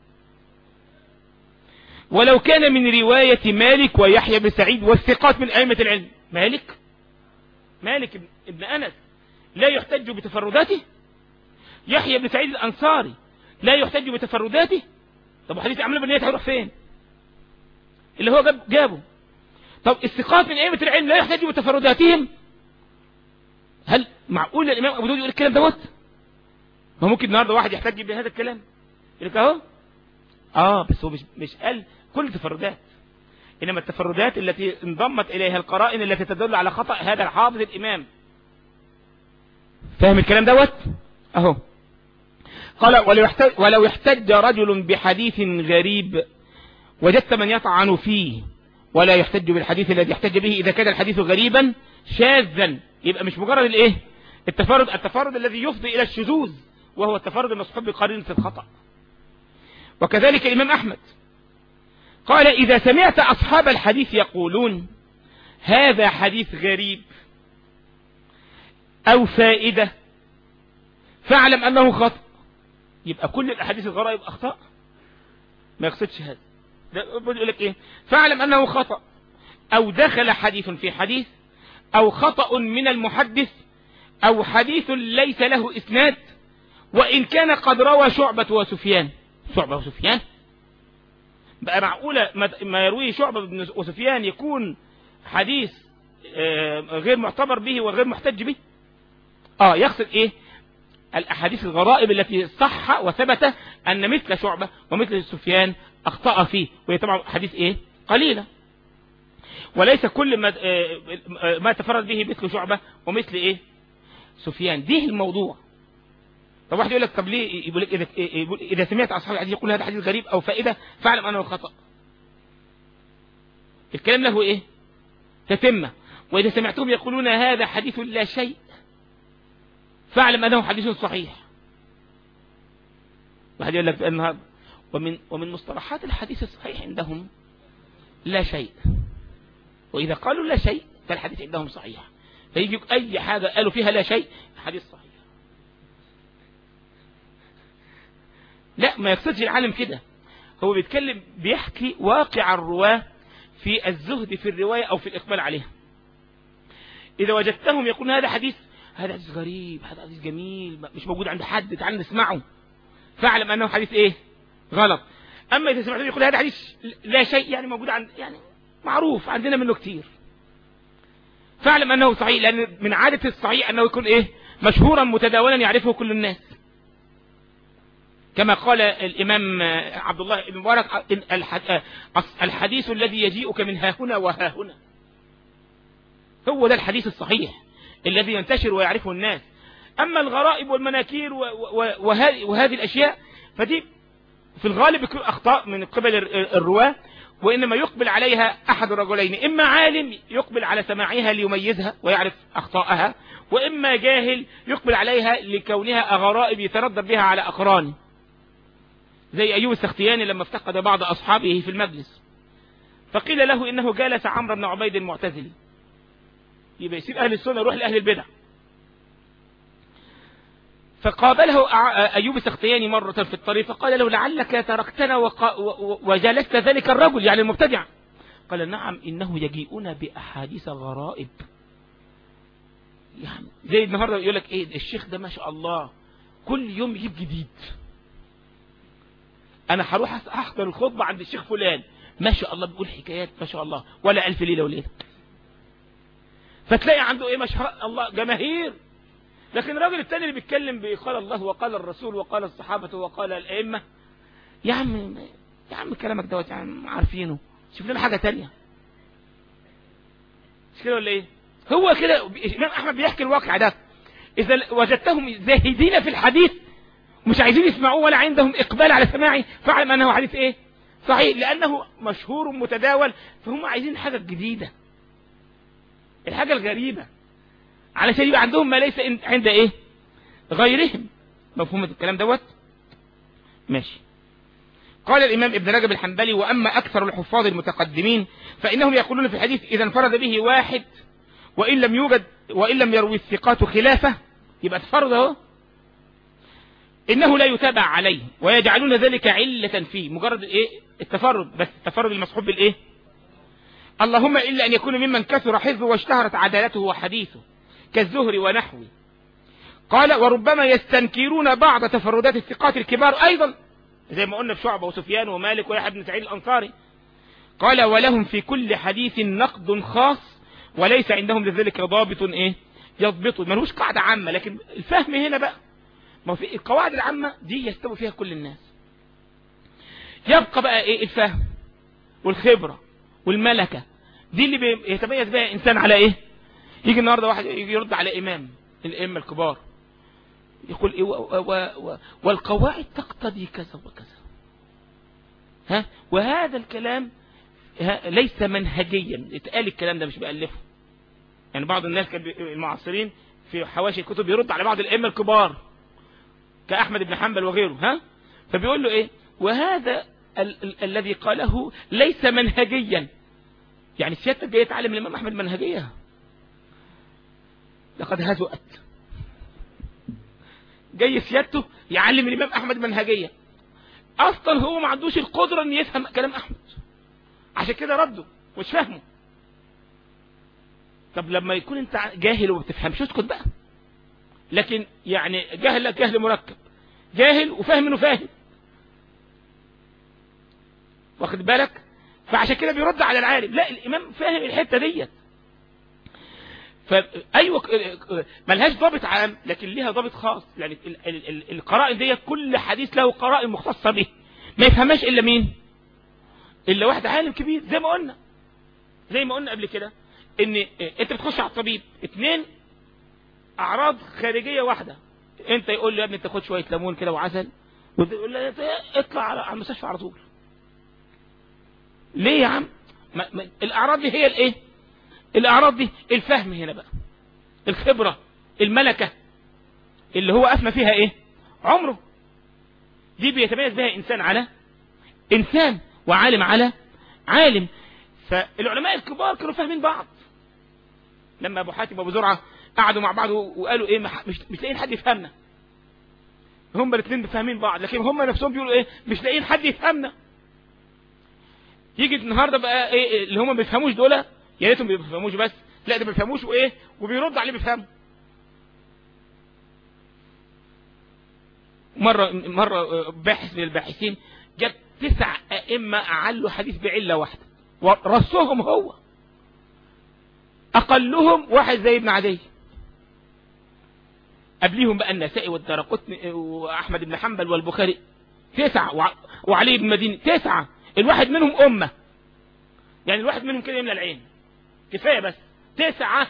ولو كان من رواية مالك ويحيى بن سعيد والثقات من ائمة العلم. مالك مالك ابن انس لا يحتج بتفرداته، يحيى بن سعيد الانصاري لا يحتج بتفرداته. طب حديث عمرو بن نية هيروح فين اللي هو جاب جابه؟ طب الثقات من ائمة العلم لا يحتج بتفرداتهم. هل معقول الامام ابو داود يقول الكلام دوت؟ ما ممكن النهارده واحد يحتج بهذا الكلام يقول لك اهو اه بس هو مش مش قال كل التفردات، انما التفردات التي انضمت اليها القرائن التي تدل على خطأ هذا الحافظ الامام. فاهم الكلام دوت؟ اهو قال: ولو يحتج, ولو يحتج رجل بحديث غريب وجدت من يطعن فيه ولا يحتج بالحديث الذي يحتج به إذا كان الحديث غريبا شاذا. يبقى مش مجرد الايه التفرد، التفرد الذي يفضي الى الشذوذ وهو التفرد المصحوب بقرينة الخطأ. وكذلك الامام احمد قال: اذا سمعت اصحاب الحديث يقولون هذا حديث غريب او فائدة فاعلم انه خطأ. يبقى كل الاحاديث الغرائب اخطاء؟ ما يقصدش هذا، ده بيقول لك ايه؟ فاعلم انه خطأ او دخل حديث في حديث او خطأ من المحدث او حديث ليس له اسناد وان كان قد روى شعبة وسفيان. شعبة وسفيان بقى معقولة ما يرويه شعبة وسفيان يكون حديث غير معتبر به وغير محتج به؟ اه يقصد ايه؟ الاحاديث الغرائب التي صح وثبت ان مثل شعبة ومثل سفيان اخطأ فيه، وهي طبعا حديث ايه قليلة، وليس كل ما ما تفرد به مثل شعبة ومثل ايه سفيان. دي الموضوع. طب واحد يقول لك طب ليه يقول لك اذا اذا سمعت اصحاب الحديث يقول هذا حديث غريب او فائدة فاعلم انه خطأ. الكلام له ايه تتمة. واذا سمعتهم يقولون هذا حديث لا شيء فاعلم انه حديث صحيح. واحد يقول لك ان ومن ومن مصطلحات الحديث الصحيح عندهم لا شيء، واذا قالوا لا شيء فالحديث عندهم صحيح، فيجي اي حاجة قالوا فيها لا شيء حديث صحيح. لا ما يقصدش العالم كده، هو بيتكلم بيحكي واقع الرواة في الزهد في الرواية او في الاقبال عليها. اذا وجدتهم يقولون هذا حديث هذا حديث غريب، هذا حديث جميل مش موجود عند حد تعال نسمعه، فاعلم انه حديث ايه غلط. اما اذا سمعتهم يقول هذا حديث لا شيء يعني موجود عند يعني معروف عندنا منه كتير فاعلم أنه صحيح، لأن من عادة الصحيح أنه يكون إيه مشهورا متداولا يعرفه كل الناس، كما قال الإمام عبد الله بن مبارك الحديث الذي يجيئك من ها هنا وها هنا، هو ده الحديث الصحيح الذي ينتشر ويعرفه الناس. أما الغرائب والمناكير وهذه الأشياء فدي في الغالب يكون أخطاء من قبل الرواة، وإنما يقبل عليها أحد الرجلين، إما عالم يقبل على سماعها ليميزها ويعرف أخطاءها، وإما جاهل يقبل عليها لكونها غرائب يتردد بها على أقرانه، زي أيوب السختياني لما افتقد بعض أصحابه في المجلس فقيل له إنه جالس عمرو بن عبيد المعتزلي، يبقى يسيب أهل السنة يروح لأهل البدع. فقابله أيوب السختياني مرة في الطريق فقال له لعلك تركتنا وجلست ذلك الرجل يعني المبتدع. قال نعم إنه يجيئون بأحاديث غرائب، يعني زي النهاردة يقول لك إيه الشيخ ده ما شاء الله كل يوم يجيب جديد، أنا هروح أحضر الخطبة عند الشيخ فلان ما شاء الله بيقول حكايات ما شاء الله ولا ألف ليلة وليلة، فتلاقي عنده إيه ما شاء الله جماهير. لكن الراجل الثاني اللي بيتكلم بقال الله وقال الرسول وقال الصحابة وقال الأئمة، يا عم يا عم كلامك دوت يعني عارفينه، شوف لنا حاجة تانية. مش كده ولا ايه؟ هو كده الإمام أحمد بيحكي الواقع ده، إذا وجدتهم زاهدين في الحديث مش عايزين يسمعوه ولا عندهم إقبال على سماعه فاعلم أنه حديث إيه؟ صحيح، لأنه مشهور متداول، فهم عايزين حاجة جديدة، الحاجة الغريبة، علشان يبقى عندهم ما ليس عند ايه غيرهم. مفهوم الكلام دوت؟ ماشي. قال الامام ابن رجب الحنبلي واما اكثر الحفاظ المتقدمين فانهم يقولون في الحديث اذا انفرد به واحد وان لم يوجد وان لم يروي الثقات خلافه يبقى تفرد اهو، انه لا يتابع عليه ويجعلون ذلك علة فيه، مجرد ايه التفرد، بس التفرد المصحوب بالايه اللهم الا ان يكون ممن كثر حفظه واشتهرت عدالته وحديثه كالزهري ونحوه. قال وربما يستنكرون بعض تفردات الثقات الكبار ايضا زي ما قلنا في شعبة وسفيان ومالك ويحيى بن سعيد الانصاري. قال ولهم في كل حديث نقد خاص وليس عندهم لذلك ضابط ايه يضبطه، ملوش قاعدة عامة، لكن الفهم هنا بقى ما في القواعد العامة دي يستوي فيها كل الناس، يبقى بقى ايه الفهم والخبرة والملكة دي اللي بيتميز بها انسان على ايه. يجي النهاردة واحد يجي يرد على إمام الأئمة الكبار يقول إيه و و و والقواعد تقتضي كذا وكذا، ها وهذا الكلام ليس منهجيا، اتقال الكلام ده مش بألفه، يعني بعض الناس كان المعاصرين في حواشي الكتب يرد على بعض الأئمة الكبار كأحمد بن حنبل وغيره، ها فبيقول له إيه وهذا ال ال الذي قاله ليس منهجيا، يعني سيادتك جاي يتعلم الإمام أحمد منهجية، لقد هزؤت، جاي سيادته يعلم الإمام أحمد منهجية، أصلا هو ما عندوش القدرة أن يفهم كلام أحمد عشان كده رده مش فاهمه. طب لما يكون أنت جاهل وما بتفهمش اسكت بقى، لكن يعني جاهل لك جهل مركب، جاهل وفاهم انه فاهم، واخد بالك؟ فعشان كده بيرد على العالم، لا الإمام فاهم الحتة ديت، فأيوة ملهاش ضابط عام لكن ليها ضابط خاص، يعني القرائن دي كل حديث له قرائن مختصة به ما يفهمهاش إلا مين؟ إلا واحد عالم كبير، زي ما قلنا زي ما قلنا قبل كده إن أنت بتخش على الطبيب اتنين أعراض خارجية واحدة، أنت يقول له يا ابني أنت خد شوية ليمون كده وعسل وتقول له اطلع على المستشفى على طول. ليه يا عم؟ ما ما الأعراض دي هي الإيه؟ الأعراض دي الفهم هنا بقى، الخبرة، الملكة اللي هو أفنى فيها إيه؟ عمره، دي بيتميز بها إنسان على إنسان وعالم على عالم. فالعلماء الكبار كانوا فاهمين بعض، لما أبو حاتم وأبو زرعة قعدوا مع بعض وقالوا إيه مش, مش لاقيين حد يفهمنا، هم الاثنين فاهمين بعض لكن هم نفسهم بيقولوا إيه مش لاقيين حد يفهمنا. يجي النهارده بقى إيه اللي هم ما بيفهموش دول، يا ريتهم ما بيفهموش بس، لا ده ما بيفهموش وايه وبيرد عليه بيفهمه. مره مره باحث من الباحثين جاب تسع ائمه اعلوا حديث بعله واحده ورصهم هو، أقلهم واحد زي ابن عدي، قبليهم بقى النسائي والدارقطني وأحمد بن حنبل والبخاري تسعة، وعلي بن مديني تسعة، الواحد منهم أمة، يعني الواحد منهم كده يملى العين كفاية، بس تسعة.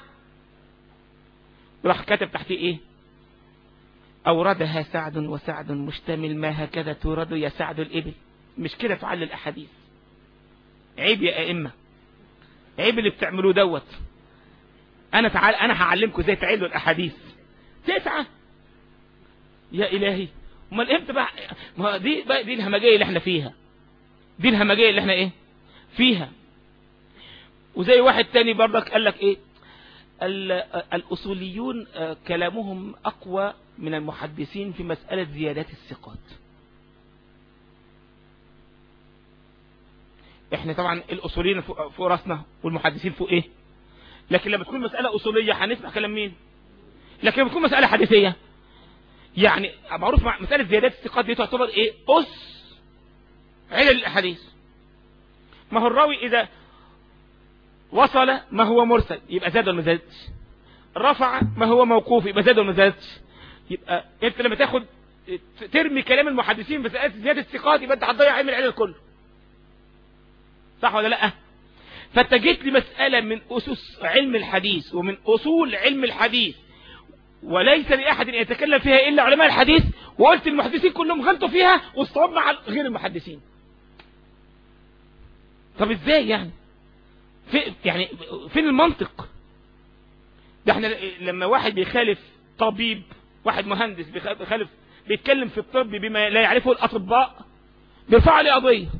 راح كتب تحتيه ايه؟ أوردها سعد وسعد مشتمل ما هكذا تورد يا سعد الإبل. مش كده تعلل الأحاديث؟ عيب يا أئمة، عيب اللي بتعملوه دوت. أنا تعال أنا هعلمكم ازاي تعلوا الأحاديث. تسعة يا إلهي، امال امتى بقى؟ ما دي بقى دي الهمجية اللي احنا فيها، دي الهمجية اللي احنا ايه فيها. وزي واحد تاني برضك قال لك ايه؟ الأصوليون كلامهم أقوى من المحدثين في مسألة زيادات الثقات. احنا طبعا الأصوليين فوق راسنا والمحدثين فوق ايه، لكن لما تكون مسألة أصولية هنسمع كلام مين؟ لكن لما تكون مسألة حديثية، يعني معروف مسألة زيادات الثقات دي تعتبر ايه؟ أس علل الأحاديث. ما هو الراوي إذا وصل ما هو مرسل يبقى زاد ولا ما زادش، رفع ما هو موقوف يبقى زاد ولا ما زادش. يبقى انت لما تاخد ترمي كلام المحدثين في زيادة الثقات يبقى انت هتضيع علم العلل كله، صح ولا لا؟ فانت جيت لمسألة من أسس علم الحديث ومن أصول علم الحديث وليس لأحد أن يتكلم فيها إلا علماء الحديث، وقلت المحدثين كلهم غلطوا فيها والصواب مع غير المحدثين. طب ازاي يعني؟ في يعني فين المنطق ده؟ احنا لما واحد بيخالف طبيب، واحد مهندس بيخالف بيتكلم في الطب بما لا يعرفه الأطباء، بيرفعوا عليه قضية.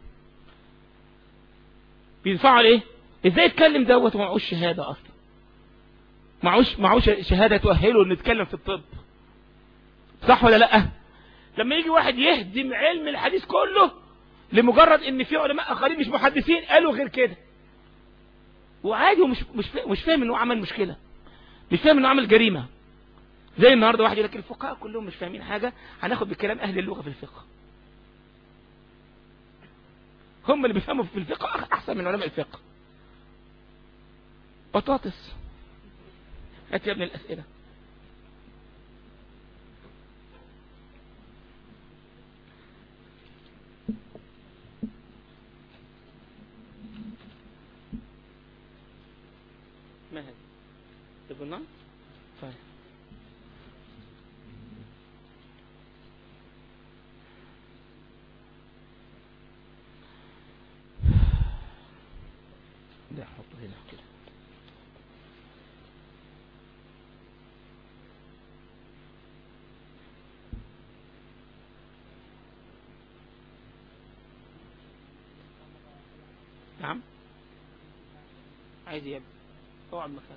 بيرفعوا عليه ازاي يتكلم دوت ومعهوش شهادة اصلا، معهوش معهوش شهادة تؤهله انه يتكلم في الطب، صح ولا لا؟ لما يجي واحد يهدم علم الحديث كله لمجرد ان في علماء اخرين مش محدثين قالوا غير كده، وعادي ومش مش مش فاهم انه عمل مشكلة، مش فاهم انه عمل جريمة. زي النهارده واحد يقول لك الفقهاء كلهم مش فاهمين حاجة، هناخد بكلام اهل اللغة في الفقه. هم اللي بيفهموا في الفقه احسن من علماء الفقه. بطاطس. هات يا ابن الاسئلة. ما هذا؟ تقولنا؟ طيب. ده حطه هنا كده. نعم. عايز يا ابني اقعد مكانك.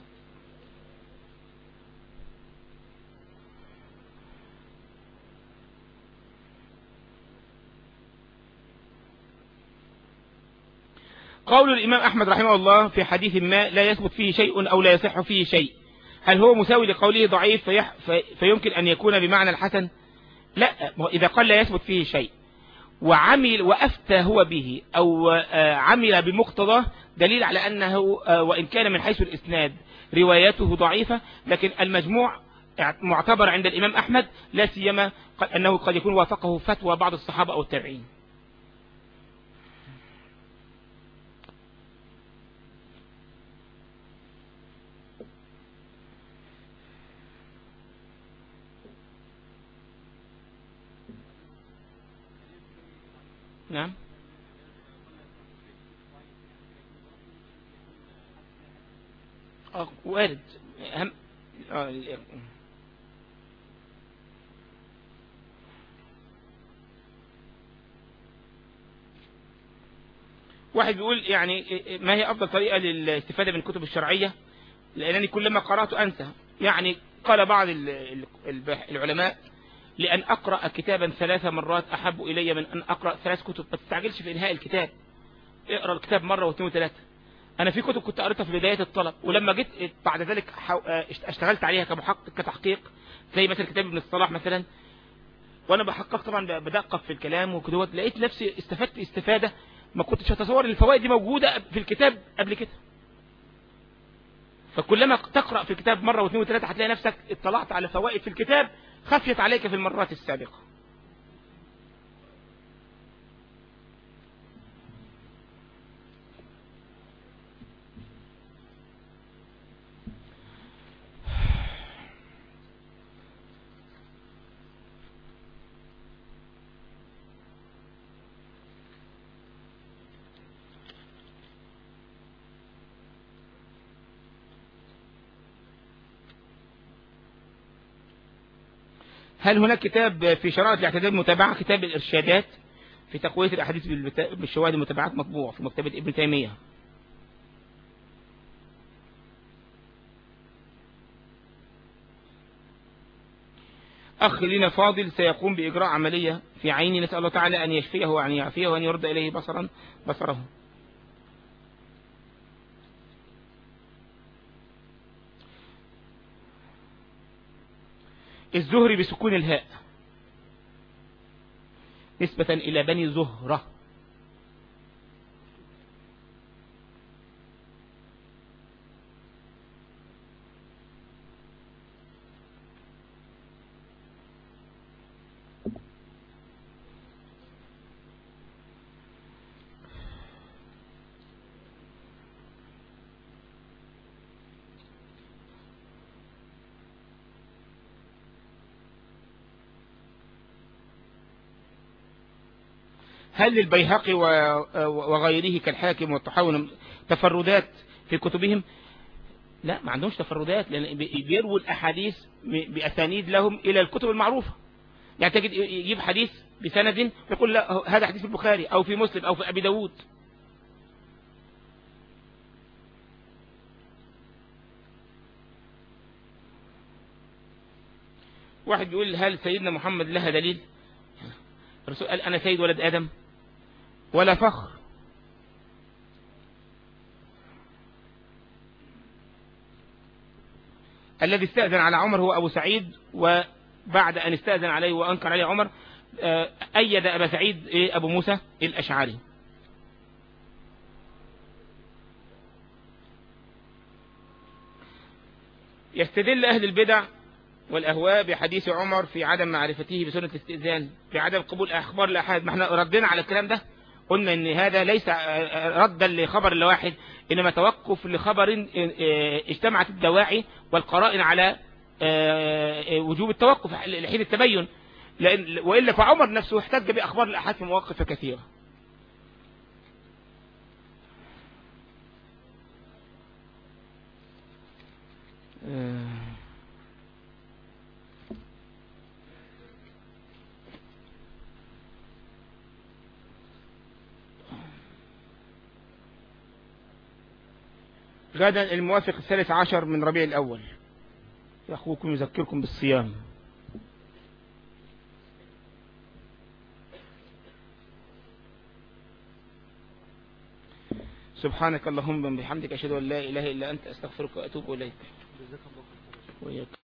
قول الإمام أحمد رحمه الله في حديث ما لا يثبت فيه شيء أو لا يصح فيه شيء، هل هو مساوي لقوله ضعيف فيح في فيمكن أن يكون بمعنى الحسن؟ لا، إذا قال لا يثبت فيه شيء وعمل وأفتى هو به أو عمل بمقتضاه دليل على أنه وإن كان من حيث الإسناد رواياته ضعيفة، لكن المجموع معتبر عند الإمام أحمد، لا سيما أنه قد يكون وافقه فتوى بعض الصحابة أو التابعين. نعم. اه وارد. أهم اه واحد بيقول يعني ما هي أفضل طريقة للاستفادة من الكتب الشرعية، لأنني كلما قرأت أنسى. يعني قال بعض العلماء لأن أقرأ كتابا ثلاث مرات أحب إلي من أن أقرأ ثلاث كتب. ما تستعجلش في إنهاء الكتاب، اقرأ الكتاب مرة واثنين وثلاثة. أنا في كتب كنت قريتها في بداية الطلب، ولما جيت بعد ذلك اشتغلت عليها كمحقق كتحقيق، زي مثلا كتاب ابن الصلاح مثلا، وأنا بحقق طبعا بدقق في الكلام وكدوت، لقيت نفسي استفدت استفادة ما كنتش أتصور الفوائد دي موجودة في الكتاب قبل كده. فكلما تقرأ في كتاب مرة واثنين وثلاثة هتلاقي نفسك اطلعت على فوائد في الكتاب خفيت عليك في المرات السابقة. هل هناك كتاب في شرائط الاعتداد المتابعة، كتاب الإرشادات في تقوية الأحاديث بالشواهد المتابعات، مطبوع في مكتبة ابن تيمية. أخ لنا فاضل سيقوم بإجراء عملية في عيني، نسأل الله تعالى أن يشفيه وأن يعافيه وأن يرد إليه بصرا بصره. الزهري بسكون الهاء نسبة إلى بني زهرة. هل للبيهقي وغيره كالحاكم والطحاوي تفردات في كتبهم؟ لا، ما عندهمش تفردات، لأن بيروا الأحاديث بأسانيد لهم إلى الكتب المعروفة. يعني تجد يجيب حديث بسند ويقول لا هذا حديث في البخاري أو في مسلم أو في أبي داود. واحد بيقول هل سيدنا محمد لها دليل؟ الرسول قال أنا سيد ولد آدم ولا فخر. الذي استأذن على عمر هو أبو سعيد، وبعد أن استأذن عليه وأنكر عليه عمر أيد أبا سعيد أبو موسى الأشعري. يستدل أهل البدع والأهواء بحديث عمر في عدم معرفته بسنة الاستئذان، في عدم قبول أخبار الأحاد. ما احنا ردنا على الكلام ده، قلنا ان هذا ليس ردا لخبر الواحد، انما توقف لخبر اجتمعت الدواعي والقرائن على وجوب التوقف لحين التبين، وإلا فعمر نفسه احتج بأخبار الأحاد في مواقف كثيرة. غدا الموافق الثالث عشر من ربيع الأول، أخوكم يذكركم بالصيام. سبحانك اللهم وبحمدك أشهد أن لا إله إلا أنت أستغفرك وأتوب إليك.